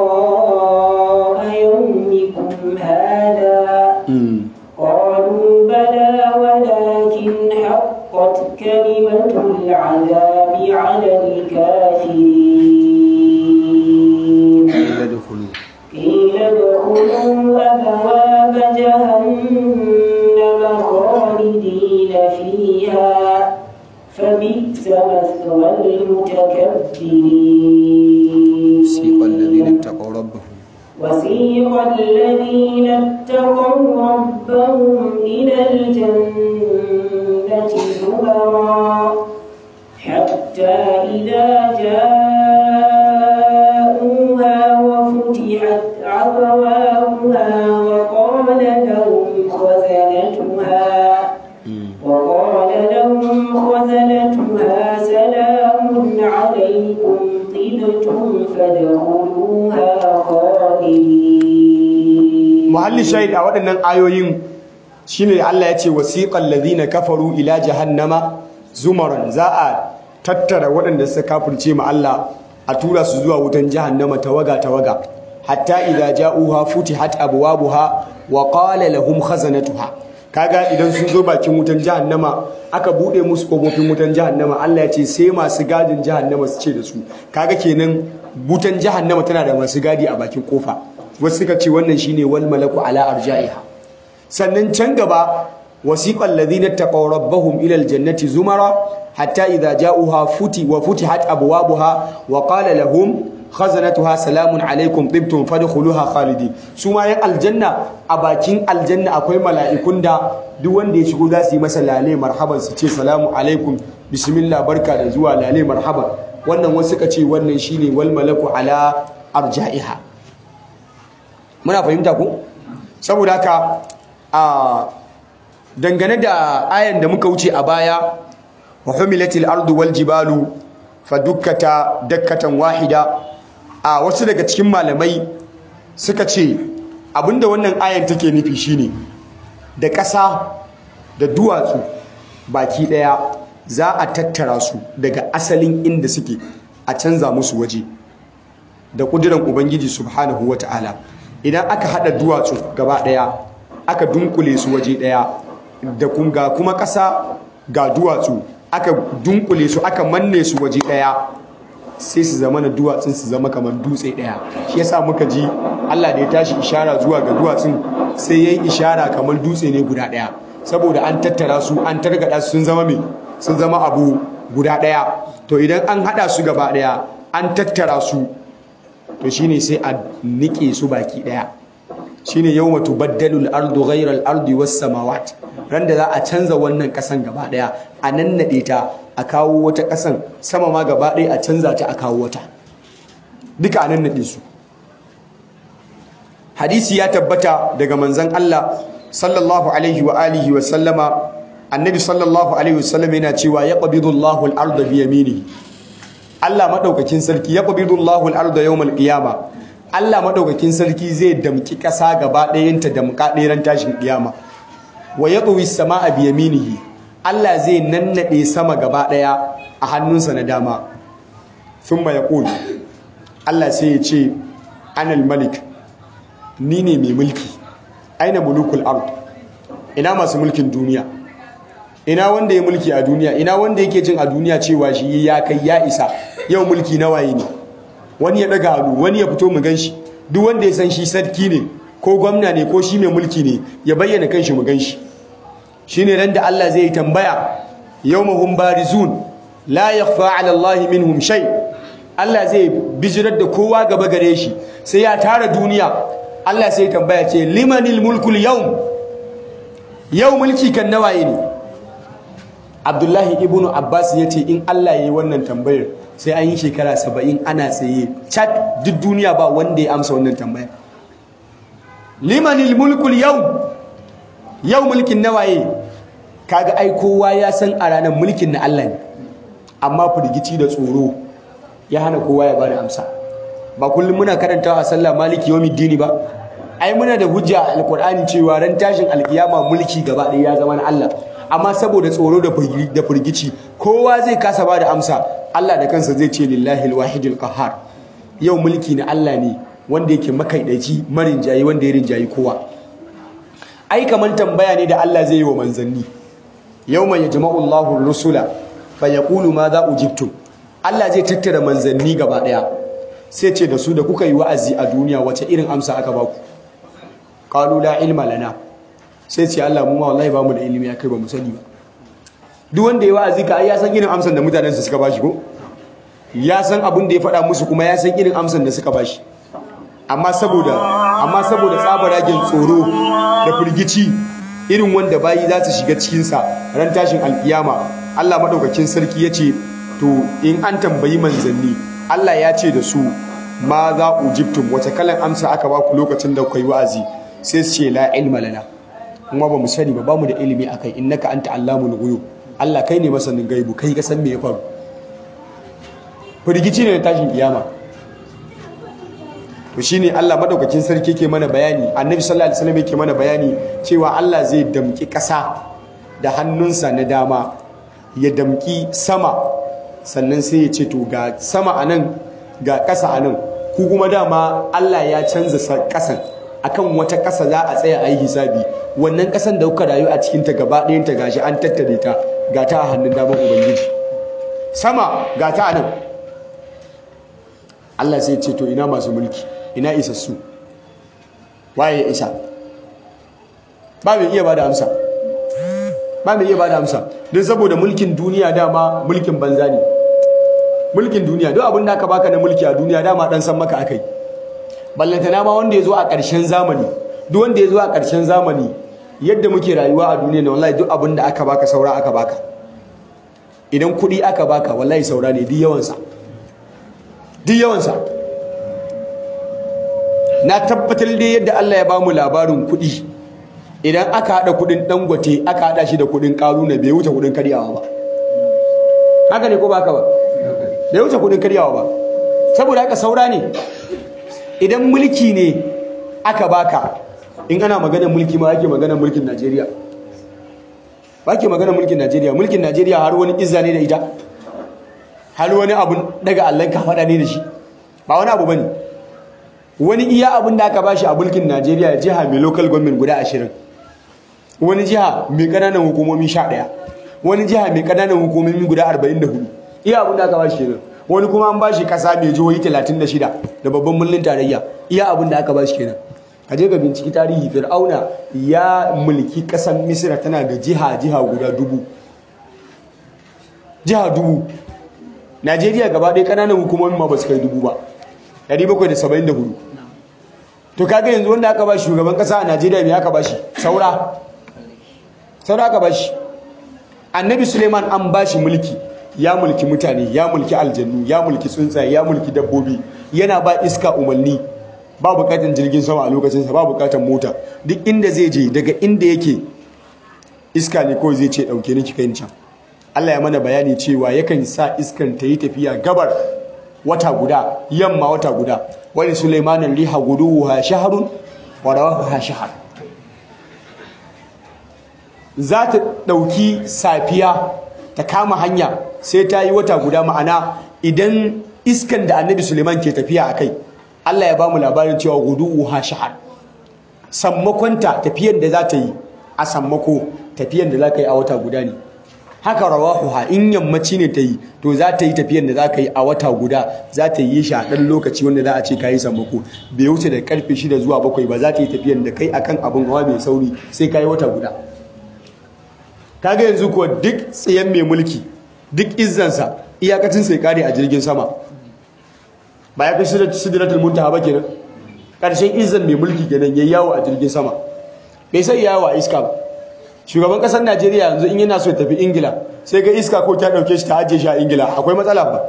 لقاء يومكم هذا قالوا حقت كلمة العذاب على الكافرين قيل ادخلوا أبواب جهنم خالدين فيها فبئس مثوى المتكبرين وسيق الذين اتقوا ربهم وسيق الذين اتقوا ربهم إلى الجنة زمرا حتى إذا جاءوها وفتحت أبوابها وقال لهم خزنتها وقال لهم خزنتها سلام عليكم طبتم فادخلوها خالدين. محل شاهد a waɗannan ayoyin shine Allah ya ce wasiqal ladina kafaru ila jahannama zumaran, za a tattara waɗanda suka kafirce ma Allah a tura su zuwa wutan jahannama tawaga tawaga hatta idza ja'uha futihat abwabuha wa qala lahum khazanatuha. Kaga idan sun zo bakin wutan jahannama aka bude musu kofofin wutan jahannama, Allah ya ce sai masu gadin jahannama su ce da su. Kaga kenan wutan jahannama tana da masu gadi a bakin kofa. Wasu suka ce wannan shine wal malaku ala arja'iha. Sannan can gaba wasiqal ladina taqaw rabbahum ila aljannati zumara hatta idza ja'uha futi wa futihat abwabuha wa qala lahum khazanatuha salamun alaikum tibtum fadkhuluha khalidin. Su ma yan aljanna a bakin aljanna akwai mala'ikun da duk wanda ya shigo za su yi masa lale marhaban, su ce salamu alaikum bismillah barka da zuwa lale marhaban. Wannan wasu suka ce wannan shine wal malaku ala arja'iha. Muna fahimta ku? Saboda haka a dangane da ayan da muka wuce a baya wa humilatil ardu wal jibalu fadukkata dakkatan wahida, a wasu daga cikin malamai suka ce abinda wannan ayan take nufi shine da ƙasa da duwatsu baki daya za a tattara su daga asalin inda suke a canza musu waje da kudiran ubangiji subhanahu wata'ala. Idan aka hada duwatsu gaba daya aka dunkule su waje daya da kunga kuma ƙasa ga duwatsu aka dunkule su aka manne su waje daya, sai su zama na duwatsun su zama kamar dutse daya. Shi yasa muka ji Allah da ya tashi ishara zuwa ga duwatsun sai yayi ishara kamar dutse ne guda daya, saboda an tattara su an targada su sun zama me sun zama abu guda daya. To idan an hada su gaba daya an tattara su, to shine sai a nike su baki daya. Shine yawma tubaddalu al-ardu ghayra al-ardi was-samawat, ran da za a canza wannan kasan gaba daya a nannade ta a kawo wata kasan sama ma gaba daya a canza ta a kawo wata, duka a nannade su. Hadisi ya tabbata daga manzon Allah sallallahu alaihi wa alihi wa sallama, annabi sallallahu alaihi wa sallam yana cewa yaqbidu Allahu al-arda bi yaminihi. Allah madaukakin sarki yaqbidu Allahu al-arda yawm al-qiyama. Allah madaukakin sarki zai damki kasa gaba ɗayanta damka ɗeran tashin kiyama. Wa yatwi as-samaa bi yaminihi. Allah zai nannade sama gaba ɗaya a hannunsa na dama. Thumma yaqul, Allah sai ya ce anal malik, ni ne mai mulki. Aina mulukul ard, ina masu mulkin duniya, ina wanda ya mulki a duniya, ina wanda yake jin a duniya cewa shi ya kai ya isa, yau mulki na waye ne. Wani ya daga hannu, wani ya fito mu ganshi. Duk wanda ya san shi sarki ne ko gwamna ne ko shi mai mulki ne ya bayyana kanshi mu ganshi. Shine ran da Allah zai tambaya yawmahum barizun la yakhfa 'ala Allah minhum shay. Allah zai bijirar da kowa gaba gare shi, sai ya tara duniya. Allah sai tambaya ce limanil mulkul yawm, yau mulki kan nawaye ne. Abdullahi ibnu Abbas ya ce in Allah ya yi wannan tambayar sai an yi shekara saba'in ana tsaye chat, duk duniya ba wanda ya amsa wannan tambayar. Limanil mulkul yawm, yau mulkin nawaye. Kaga ai kowa ya san a ranar mulkin na Allah ne, amma firgici da tsoro ya hana kowa ya bada amsa. Ba kullum muna karantawa a sallah maliki yawmiddin ba? Ai muna da hujja a alqur'ani cewa ran tashin alkiyama mulki gaba ɗaya ya zama na Allah, amma saboda tsoro da firgici kowa zai kasa bada amsa. Allah da kansa zai ce lillahi alwahidul qahhar, yau mulki na Allah ne wanda yake makaidaci marinjayi wanda ya rinjayi kowa. Ai kaman tambaya ne da Allah zai yi wa manzanni. yawma yajma'u Allahu ar-rusula fa yaqulu madha ujibtum Allah zai tattara manzanni gaba daya sai ce da su da kuka yi wa'azi a duniya wace irin amsa aka baku qalu la ilma lana sai ce Allah mu ma wallahi ba mu da ilimi akai ba mu sani ba duk wanda ya wa'azi ka ai ya san irin amsan da mutanen su suka bashi ko ya san abin da ya faɗa musu kuma ya san irin amsan da suka bashi amma saboda amma saboda tsabaragen tsoro da firgici irin wanda bayi za su shiga cikin sa ran tashin alkiyama Allah madaukakin sarki yace to in an tambayi manzanni Allah ya ce da su ma za ujibtum wace kalan amsa aka ba ku lokacin da kai wa'azi sai su ce la ilma lana kuma ba mu sani ba ba mu da ilimi akai innaka anta allamul ghuyub Allah kai ne masanin gaibu kai ka san me ya faru firgici ne tashin kiyama to shine Allah madaukakin sarki ke mana bayani annabi sallallahu alaihi wasallam yake mana bayani cewa Allah zai damki ƙasa da hannunsa na dama ya damki sama sannan sai ya ce to ga sama anan ga ƙasa anan ku kuma dama Allah ya canza ƙasan akan wata ƙasa za a tsaya a yi hisabi wannan ƙasan da kuka rayu a cikin ta gaba ɗayan ta gashi an tattare ta ga ta a hannun damar ubangiji sama ga ta anan Allah sai ce to ina masu mulki ina isassu waye ya isa ba mai iya bada amsa ba mai iya bada amsa don saboda mulkin duniya dama mulkin banza ne mulkin duniya duk abin da aka baka na mulki a duniya dama dan san maka akai ballantana ma wanda ya zo a ƙarshen zamani duk wanda ya zo a ƙarshen zamani yadda muke rayuwa a duniya ne wallahi duk abin da aka baka saura aka baka idan kuɗi aka baka wallahi saura ne duk yawansa duk yawansa na tabbatar da yadda Allah ya bamu labarin kuɗi idan aka haɗa kuɗin dangote aka haɗa shi da kuɗin ƙaruna bai wuce kuɗin karyawa ba haka ne ko ba haka ba bai wuce kuɗin karyawa ba saboda haka saura ne idan mulki ne aka baka in ana maganar mulki ma ake maganar mulkin Najeriya ba ke maganar mulkin Najeriya mulkin Najeriya har wani izza ne da ita har wani abun daga Allah ka faɗa ne da shi ba wani abu bane wani iya abun da aka bashi a mulkin Najeriya jiha mai local government guda ashirin wani jiha mai kananan hukumomi sha ɗaya wani jiha mai kananan hukumomi guda arba'in da hudu iya abun da aka bashi kenan wani kuma an bashi kasa mai jihohi talatin da shida da babban mulkin tarayya iya abun da aka bashi kenan kaje ga binciki tarihi Fir'auna ya mulki kasar Misra tana da jiha jiha guda dubu jiha dubu Najeriya gaba ɗaya kananan hukumomi ma ba su kai dubu ba ɗari bakwai da saba'in da hudu to kaga yanzu wanda aka ba shugaban kasa a Najeriya me aka ba shi saura saura aka ba shi annabi Suleiman an ba shi mulki ya mulki mutane ya mulki aljannu ya mulki tsuntsaye ya mulki dabbobi yana ba iska umarni ba bukatan jirgin sama a lokacinsa ba bukatan mota duk inda zai je daga inda yake iska ne kawai zai ce ɗauke ni ki kai ni can Allah ya mana bayani cewa yakan sa iskan ta yi tafiya gabar wata guda yamma wata guda wani Sulaimanan riha guduha shahrun wa rawaha shahr za ta dauki safiya ta kama hanya sai ta yi wata guda ma'ana idan iskan da Annabi Sulaiman ke tafiya akai Allah ya bamu labarin cewa guduha shahr sammakonta tafiyan da za ta yi a sammako tafiyan da za ka yi a wata guda ne haka rawahuha in yammaci ne ta yi to za ta yi tafiyan da za ka yi a wata guda za ta yi shi a ɗan lokaci wanda za a ce ka yi sammako bai wuce da karfe shida zuwa bakwai ba za ta yi tafiyan da kai akan abin hawa mai sauri sai ka yi wata guda kaga yanzu kuwa duk tsayen mai mulki duk izzansa iyakacin sai kare a jirgin sama ba ya kai sidratul muntaha ba kenan karshen izzan mai mulki kenan yayi yawo a jirgin sama bai sai yawo a iska ba shugaban kasar Najeriya yanzu in yana so ya tafi Ingila sai ga iska ko ta dauke shi ta ajiye shi a Ingila akwai matsala ba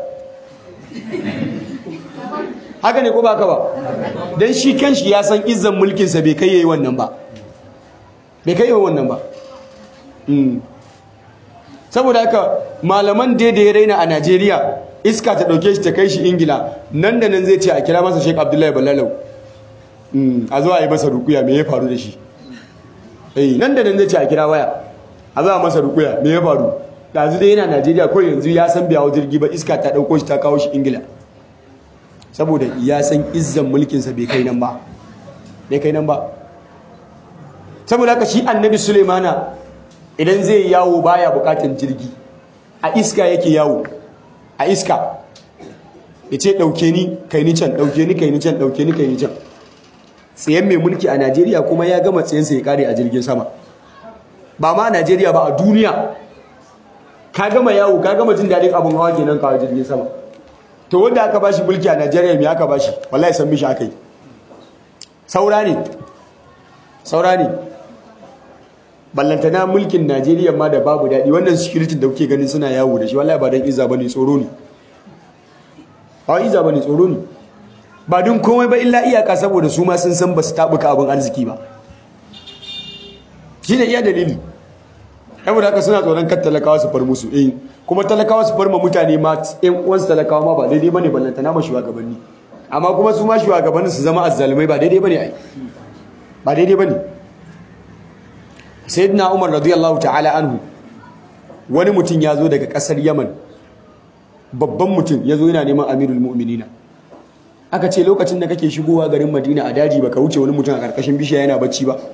haka ne ko ba ka ba dan shi kanshi ya san izzan mulkin sa bai kai yayi wannan ba bai kai yayi wannan ba mm. saboda haka malaman da da ya raina a Najeriya iska ta dauke shi ta kai shi Ingila nan da nan zai ce a kira masa Sheikh Abdullahi Balalau mm. a zo a yi masa rukuya me ya faru da shi eh nan da nan zai ce a kira waya a za masa rukuya me ya faru yanzu dai yana Najeriya ko yanzu ya san biyawo jirgi ba iska ta dauko shi ta kawo shi Ingila saboda ya san izzan mulkin sa bai kai nan ba bai kai nan ba saboda haka shi Annabi Sulaimana idan zai yawo baya bukatan jirgi, a iska yake yawo, a iska ya ce ɗauke ni kai ni can, ɗauke ni kai ni can, ɗauke ni kai ni can. Tsayen mai mulki a Najeriya kuma ya gama tsayensa ya kare a jirgin sama, ba ma a Najeriya ba, a duniya. Ka gama yawo, ka gama jin daɗin abin hawa kenan kawo jirgin sama. To wanda aka bashi mulki a Najeriya me aka bashi? Wallahi san mishi aka yi. Saura ne, saura ne. Ballantana mulkin Najeriya ma da babu daɗi, wannan security da kuke ganin suna yawo da shi wallahi ba don izza bane, tsoro ne. Ba izza bane, tsoro ne. Ba don komai ba illa iyaka saboda su ma sun san ba su tabuka abin arziki ba. Shi ne iya dalili. Saboda haka suna tsoron kan talakawa su far musu, eh kuma talakawa su far ma mutane ma ɗan uwansu talakawa ma ba daidai bane, ballantana ma shugabanni. Amma kuma su ma shugabannin su zama azzalumai ba daidai bane ai. Ba daidai bane. Sayyidina Umar radiyallahu ta'ala anhu, wani mutum ya zo daga ƙasar Yaman, babban mutum ya zo yana neman Amirul Mu'minina. Aka ce lokacin da kake shigowa garin Madina a daji baka wuce wani mutum a ƙarƙashin bishiya yana bacci ba.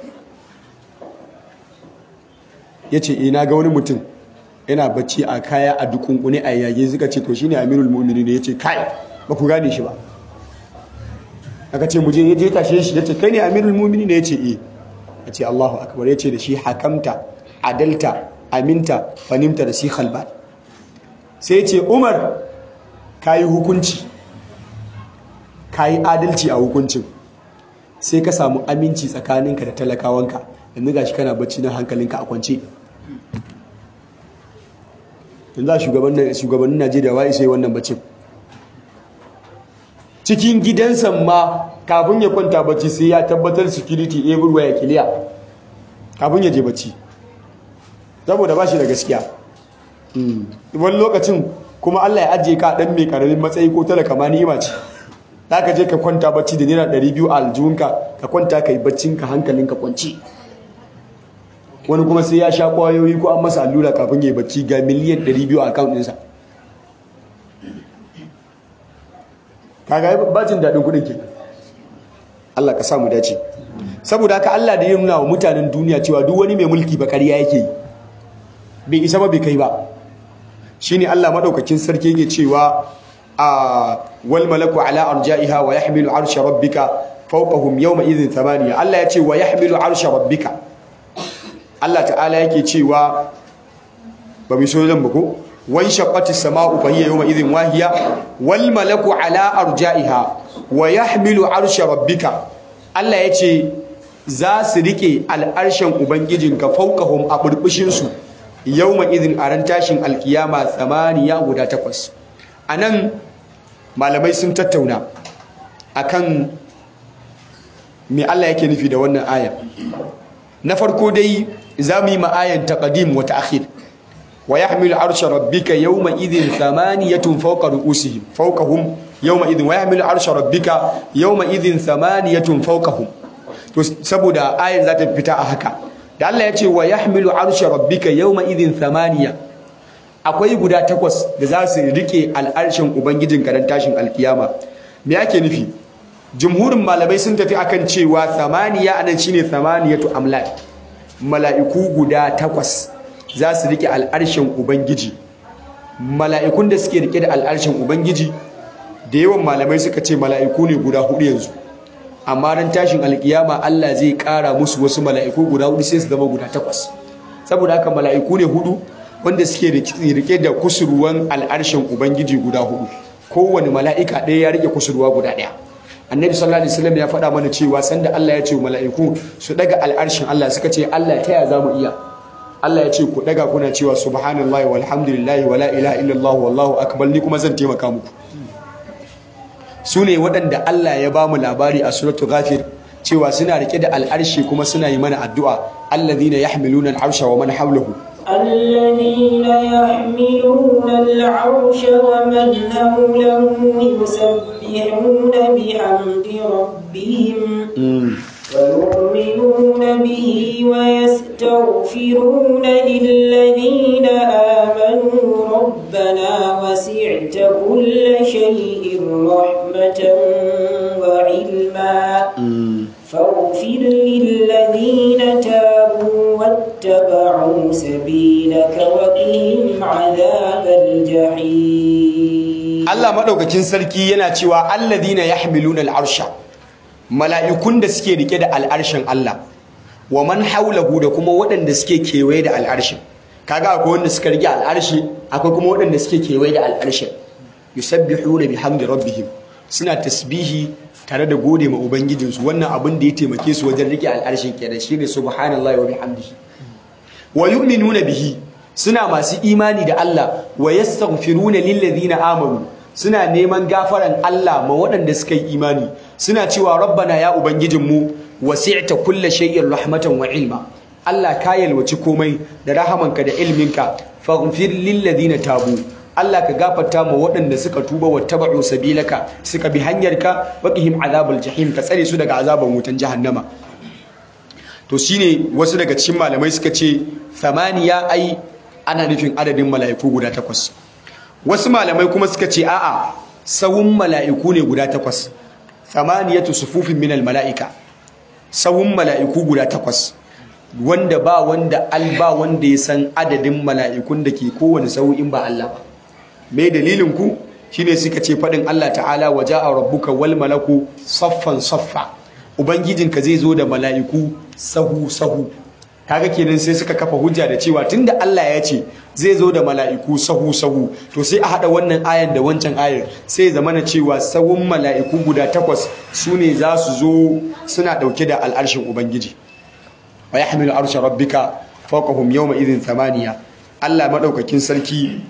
Ya ce eh na ga wani mutum yana bacci a kaya a dukunkune a yage, suka ce to shine Amirul Mu'minina. Ya ce kai ba ku gane shi ba. Aka ce mu je, ya je tashe shi, ya ce kai ne Amirul Mu'minina? Ya ce eh. Ya ce Allahu akbar. Ya ce da shi hakamta, adalta, aminta, fanimta da shi khalban. Sai ya ce Umar, kayi hukunci, kayi adalci a hukuncin, sai ka samu aminci tsakaninka da talakawanka, yanzu gashi kana bacci na hankalinka a kwance. Yanzu a shugabannin Najeriya wa isa yi wannan baccin? Cikin gidansa ma kafin ya kwanta bacci sai ya tabbatar security everywhere ya kiliya kafin ya je bacci, saboda ba shi da gaskiya. Wani lokacin kuma Allah ya ajiye ka dan mai karamin matsayi ko talaka ma ni'ima ce. Za ka je ka kwanta bacci da naira ɗari biyu a aljihunka, ka kwanta ka yi baccinka hankalinka kwanci. Wani kuma sai ya sha kwayoyi ko an masa allura kafin ya yi bacci, ga miliyan ɗari biyu a account ɗinsa. Kaga ba jin daɗin kuɗin ke. Allah ka samu dace. Saboda haka Allah da ya nuna wa mutanen duniya cewa duk wani mai mulki ba ƙarya yake yi, bai isa ba bai kai ba. Shine Allah madaukakin sarki yake cewa a wal malaku ala arja'iha wa yahmilu arsha rabbika fawqahum yawma idhin thamaniya. Allah ya ce wa yahmilu arsha rabbika. Allah ta'ala yake cewa ba mu so zan ba ko wan shaqqatis sama'u fa hiya yawma idhin wahiya wal malaku ala arja'iha wa yahmilu arsha rabbika. Allah ya ce za su rike al'arshen ubangijinka fawqahum a burbushin su yawma idhin a ran tashin alkiyama thamaniya guda takwas. Anan malamai sun tattauna akan me Allah yake nufi da wannan aya. Na farko dai za mu yi ma'ayan taqdim wa ta'khir. Wa yahmilu arsha rabbika yawma idhin thamaniyatun fawqa ru'usihim fawqahum yawma idhin wa yahmilu arsha rabbika yawma idhin thamaniyatun fawqahum. To saboda ayan za ta fita a haka, da Allah ya ce wa yahmilu arsha rabbika yawma idhin thamaniya, akwai guda takwas da za su rike al'arshin ubangijin karan tashin alkiyama. Me yake nufi? Jumhurin malamai sun tafi akan cewa thamaniya anan shine thamaniyatu amlak, mala'iku guda takwas za su rike al'arshin ubangiji. Mala'ikun da suke rike da al'arshin ubangiji da yawan malamai suka ce mala'iku ne guda hudu yanzu, amma ran tashin alkiyama Allah zai kara musu wasu mala'iku guda hudu sai su zama guda takwas. Saboda haka mala'iku ne hudu wanda suke rike da kusurwan al'arshin ubangiji guda hudu, kowane mala'ika ɗaya ya rike kusurwa guda ɗaya. Annabi sallallahu alaihi wasallam ya faɗa mana cewa sanda Allah ya ce wa mala'iku su daga al'arshin Allah, suka ce Allah ta ya zamu iya? Allah ya ce ku daga kuna cewa subhanallahi walhamdulillahi wala ilaha illallah wallahu akbar, ni kuma zan taimaka muku. Su ne waɗanda Allah ya ba mu labari a suratul Ghafir cewa suna rike da al'arshi kuma suna yi mana addu'a, alladhina yahmiluna al'arsha wa man hawlahu الذين يحملون العرش ومن حوله يسبحون بحمد ربهم ويؤمنون به ويستغفرون للذين آمنوا ربنا وسعت كل شيء رحمة وعلما فاغفر للذين تابوا واتبعوا سبيلك عذاب الجحيم Allah madaukakin sarki yana cewa alladhina yahmiluna al'arsha, mala'ikun da suke rike da al'arshin Allah, wa man haulahu da kuma waɗanda suke kewaye da al'arshin. Kaga akwai wanda suka rike al'arshi, akwai kuma waɗanda suke kewaye da al'arshin. Yusabbihuna bihamdi rabbihim, suna tasbihi tare da gode ma ubangijinsu. Wannan abin da ya taimake su wajen rike al'arshin kenan shine subhanallahi wa bihamdihi. Wa yu'minuna bihi, suna masu imani da Allah. Wa yastaghfiruna lillazina amanu, suna neman gafaran Allah ma waɗanda suka yi imani. Suna cewa rabbana ya ubangijinmu wasi'ta kulla shay'in rahmatan wa ilma, Allah ka yalwaci komai da rahamanka da ilminka. Faghfir lillazina tabu, Allah ka gafarta ma waɗanda suka tuba wa taba'u sabilaka, suka bi hanyarka. Waqihim azabal jahim, ka tsare su daga azaban wutan jahannama. To shine wasu daga cikin malamai suka ce thamaniya ai ana nufin adadin mala'iku guda takwas. Wasu malamai kuma suka ce a'a, sawun mala'iku ne guda takwas. Thamaniyatu sufufin minal mala'ika, sawun mala'iku guda takwas, wanda ba wanda alba wanda ya san adadin mala'ikun da ke kowane sawu in ba Allah ba. Me dalilin ku shine suka ce fadin Allah ta'ala waja'a rabbuka wal malaku saffan saffa, ubangijinka zai zo da mala'iku sahu sahu. Kaga kenan sai suka kafa hujja da cewa tunda Allah ya ce zai zo da mala'iku sahu sahu, to sai a hada wannan ayan da wancan ayar, sai ya zamana cewa sahun mala'iku guda takwas sune za su zo suna dauke da al'arshin ubangiji. Wa yahmilu arsha rabbika fawqahum yawma idhin thamaniya. Allah madaukakin sarki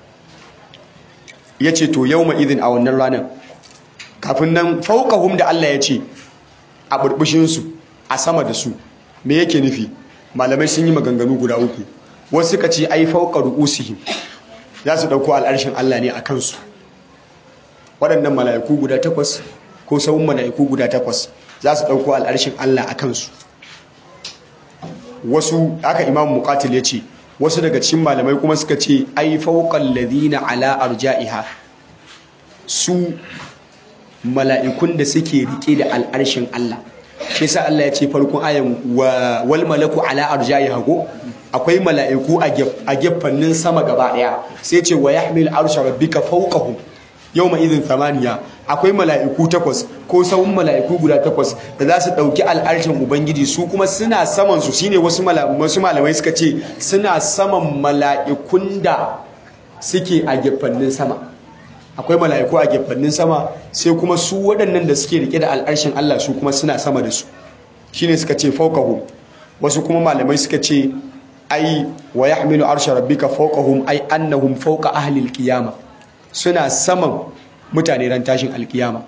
yace to yawma idhin a wannan ranar. Kafin nan fawqahum da Allah ya ce a burbushin su, a sama da su, me yake nufi? Malamai sun yi maganganu guda uku. Wasu suka ce ai fawqa ru'usihim, za su dauko al'arshin Allah ne a kansu. Waɗannan mala'iku guda takwas ko sawun mala'iku guda takwas za su dauko al'arshin Allah a kansu. Wasu aka Imam Muqatil ya ce, wasu daga cikin malamai kuma suka ce ai fawqal ladina ala arja'iha, su mala'ikun da suke rike da al'arshin Allah. Shi yasa Allah ya ce farkon ayan wal malaku ala arja'iha, ko akwai mala'iku a gefannin sama gaba daya, sai ce wa yahmil arsha rabbika fawqahum yawma idhin thamaniya. Akwai mala'iku takwas ko sawun mala'iku guda takwas da za su dauki al'arshin ubangiji, su kuma suna saman su. Shine wasu malamai suka ce suna saman mala'ikun da suke a gefannin sama. Akwai mala'iku a gefannin sama, sai kuma su waɗannan da suke rike da al'arshin Allah su kuma suna sama da su. Shine suka ce fawqahum. Wasu kuma malamai suka ce ai wa yahmilu arsha rabbika fawqahum ai annahum fawqa ahli alqiyama, suna saman mutane ran tashin alkiyama,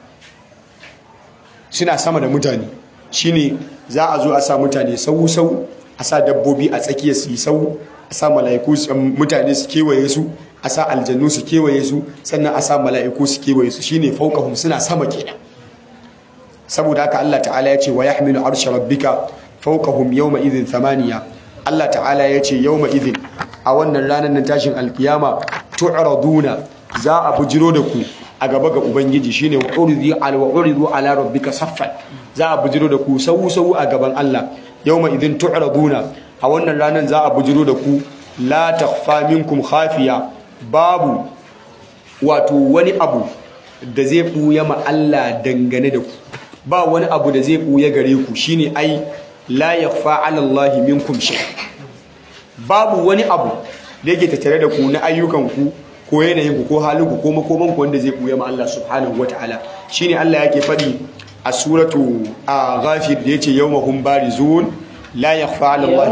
suna sama da mutane. Shine za a zo a sa mutane sau sau, a sa dabbobi a tsakiyar su sau, a sa mala'iku mutane su kewaye su, a sa aljannu su kewaye su, sannan a sa mala'iku su kewaye su. Shine fawqahum, suna sama kenan. Saboda haka Allah ta'ala ya ce wa yahmilu arsha rabbika fawqahum yawma idhin thamaniya. Allah ta'ala ya ce yawma idhin, a wannan ranar nan tashin alkiyama, tu'raduna, za a bujiro da ku a gaba ga ubangiji. Shine wa uridu ala wa uridu ala rabbika saffan, za a bujiro da ku sau sau a gaban Allah. Yawma idhin tu'raduna, a wannan ranar za a bujiro da ku, la takhfa minkum khafiya, babu wato wani abu da zai buya ma Allah dangane da ku, ba wani abu da zai buya gare ku. Shine ai la yakhfa ala Allah minkum shay, babu wani abu da yake tattare da ku na ayyukan ku ko yanayin ku ko halin ku ko makoman ku wanda zai buya ma Allah subhanahu wataala. Shine Allah yake fadi a suratu Ghafir da yace yawmahum barizun la yakhfa ala Allah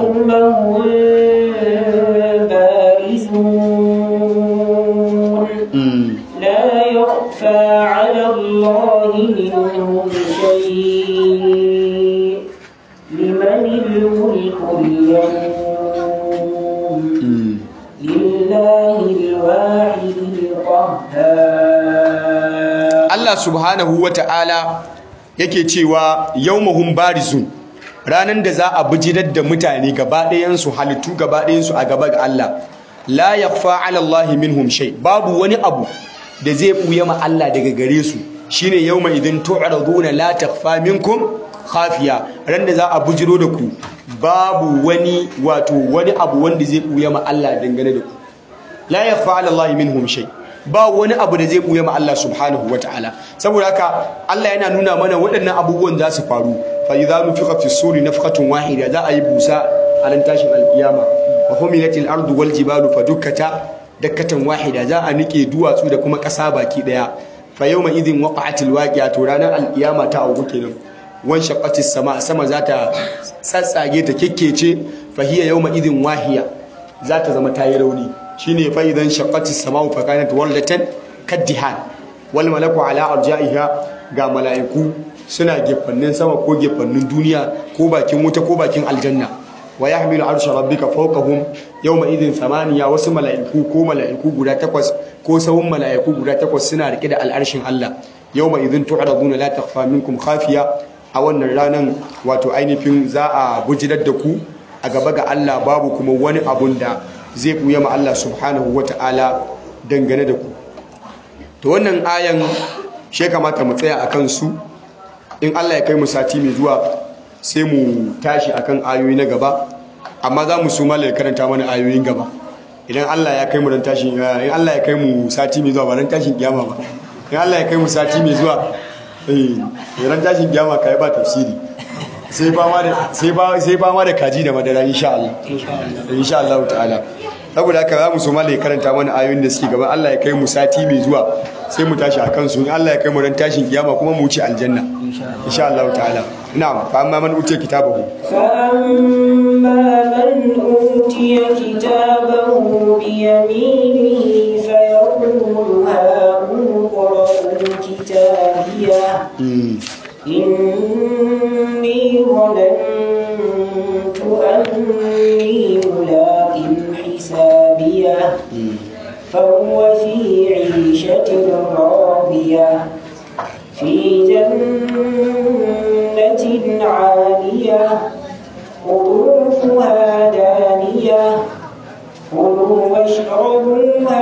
لا يخفى على الله منهم شيء لمن الملك اليوم لله الواحد القهار. Allah subhanahu wata'ala yake cewa yawmahum barizun, ranan da za a bijirar da mutane gaba ɗayan su, halittu gaba ɗayan su a gaba ga Allah. La yakhfa ala Allah minhum shay, babu wani abu da zai buya ma Allah daga gare su. Shine yawma idin tu'raduna la takhfa minkum khafiya, ran da za a bujiro da ku babu wani wato wani abu wanda zai buya ma Allah dangane da ku. la yakhfa 'ala Allah minhum shay ba wani abu da zai buya ma Allah subhanahu wataala saboda haka Allah yana nuna mana waɗannan abubuwan za su faru fa idza nufiqa fi suri nafqatun wahida za a yi busa a ran tashin alkiyama wa humilatil ardu wal jibalu fadukkata dakkatan wahida za a nike duwatsu da kuma ƙasa baki daya fa yawma idhin waqa'atil waqi'a to ranar alkiyama ta auku kenan wan shaqqatis sama sama za ta tsatsage ta kekkece fa hiya yawma idhin wahiya za ta zama tayi rauni shine fa idan shaqqatis sama'u fa kanat waldatan kaddihan wal malaku ala arja'iha ga mala'iku suna gefannin sama ko gefannin duniya ko bakin wuta ko bakin aljanna wa yahmilu arsha rabbika fawqahum yawma idhin thamaniya wasu mala'iku ko mala'iku guda takwas ko sawun mala'iku guda takwas suna rike da al'arshin Allah yawma idhin tu'raduna la takhfa minkum khafiya a wannan ranan wato ainihin za a bujidar da ku a gaba ga Allah babu kuma wani abun da zai buya ma Allah subhanahu wata'ala dangane da ku to wannan ayan she kamata mu tsaya akan su in Allah ya kai mu sati mai zuwa sai mu tashi akan ayoyi na gaba amma za mu su malai karanta mana ayoyin gaba idan Allah ya kai mu dan tashin in Allah ya kai mu sati mai zuwa ba dan tashin kiyama ba in Allah ya kai mu sati mai zuwa eh ran tashin kiyama kai ba tafsiri sai ba ma da sai ba sai ba ma da kaji da madara insha Allah insha Allah ta'ala saboda haka za mu so malai karanta mana ayoyin da suke gaba Allah ya kai mu sati mai zuwa sai mu tashi akan su in Allah ya kai mu ran tashin kiyama kuma mu ci aljanna insha Allah ta'ala na'am fa amma man utiya kitabahu fa amma man utiya kitabahu bi yaminihi fa yaqulu ha umqra'u kitabiya inni dhanantu anni mulaqin hisabiya فهو في عيشة راضية في جنة عالية قطوفها دانية كلوا واشربوا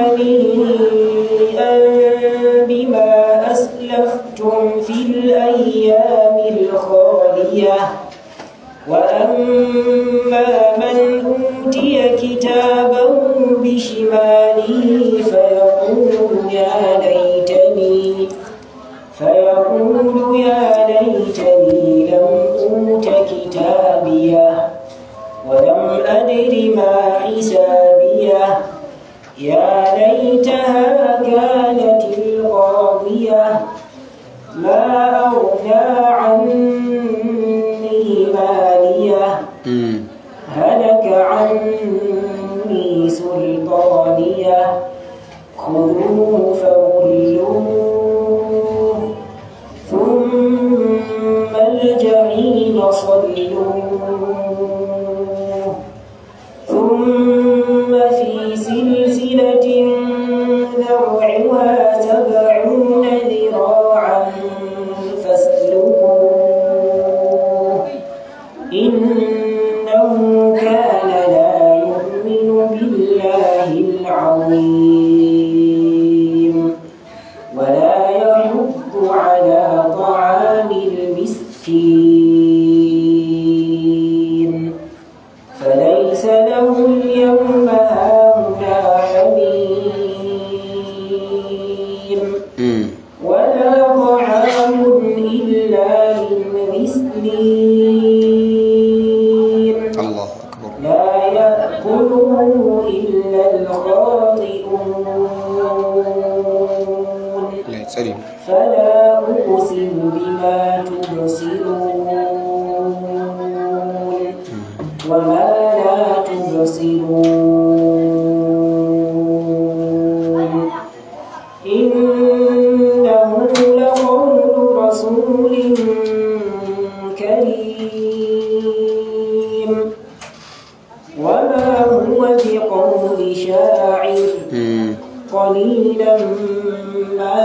هنيئا بما أسلفتم في الأيام الخالية وأما من أوتي كتابه بشماله فيقول يا ليتني فيقول يا ليتني لم أوت كتابيه ولم أدر ما حسابيه يا ليتها كانت القاضية ما أغنى عني ماليه هلك عني سلطانيه خذوه فغلوه ثم الجحيم صلوه ثم في سلسلة ذرعها سبعون ذراعا فاسلكوه إنه كان لا يؤمن بالله العظيم ولا يحض على طعام المسكين فليس له اليوم هاهنا حميم ولا طعام إلا من غسلين الله أكبر لا يأكله إلا الخاطئون لا يتسلم فلا أقسم بما تبصرون وما لا تبصرون إنه لقول رسول كريم وما هو بقول شاعر قليلا ما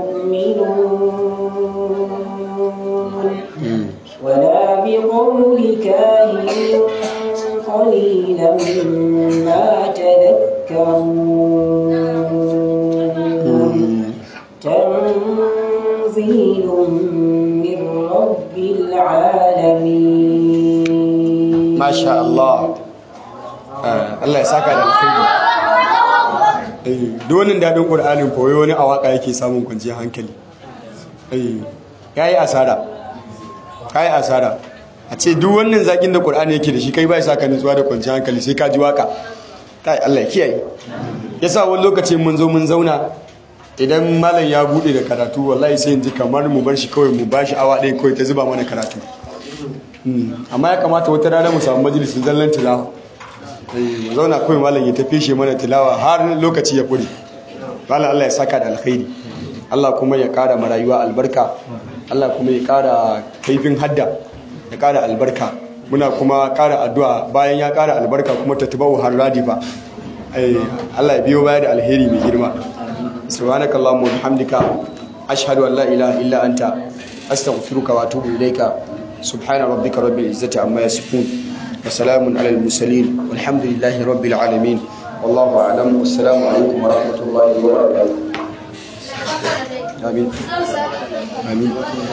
تؤمنون ولا بقول كاهن قليلا ما تذكرون تنزيل من رب العالمين ما شاء الله آه. الله يسعدك على الخير eh duk wannan dadin qur'anin fa wai wani a waka yake samun kwanciyar hankali eh yayi asara kai asara a ce duk wannan zakin da qur'ani yake da shi kai bai saka nutsuwa da kwanciyar hankali sai ka ji waka kai Allah ya kiyaye yasa wani lokaci mun zo mun zauna idan malam ya bude da karatu wallahi sai in ji kamar mu bar shi kawai mu bashi awa ɗaya kawai ta zuba mana karatu amma ya kamata wata rana mu samu majalisin zallan tilawa mu zauna kawai malam ya tafi shi mana tilawa har lokaci ya kure malam Allah ya saka da alkhairi Allah kuma ya kara marayuwa albarka Allah kuma ya kara kaifin hadda ya kara albarka muna kuma kara addu'a bayan ya kara albarka kuma ta tabawu har radifa Allah ya biyo baya da alheri mai girma subhanakallahumma wa bihamdika ashhadu an la ilaha illa anta astaghfiruka wa atubu ilayka subhana rabbika rabbil izzati amma yasifun wa salamun alal mursalin walhamdulillahi rabbil alamin wallahu a'lam wassalamu alaikum wa rahmatullahi wa barakatuh amin amin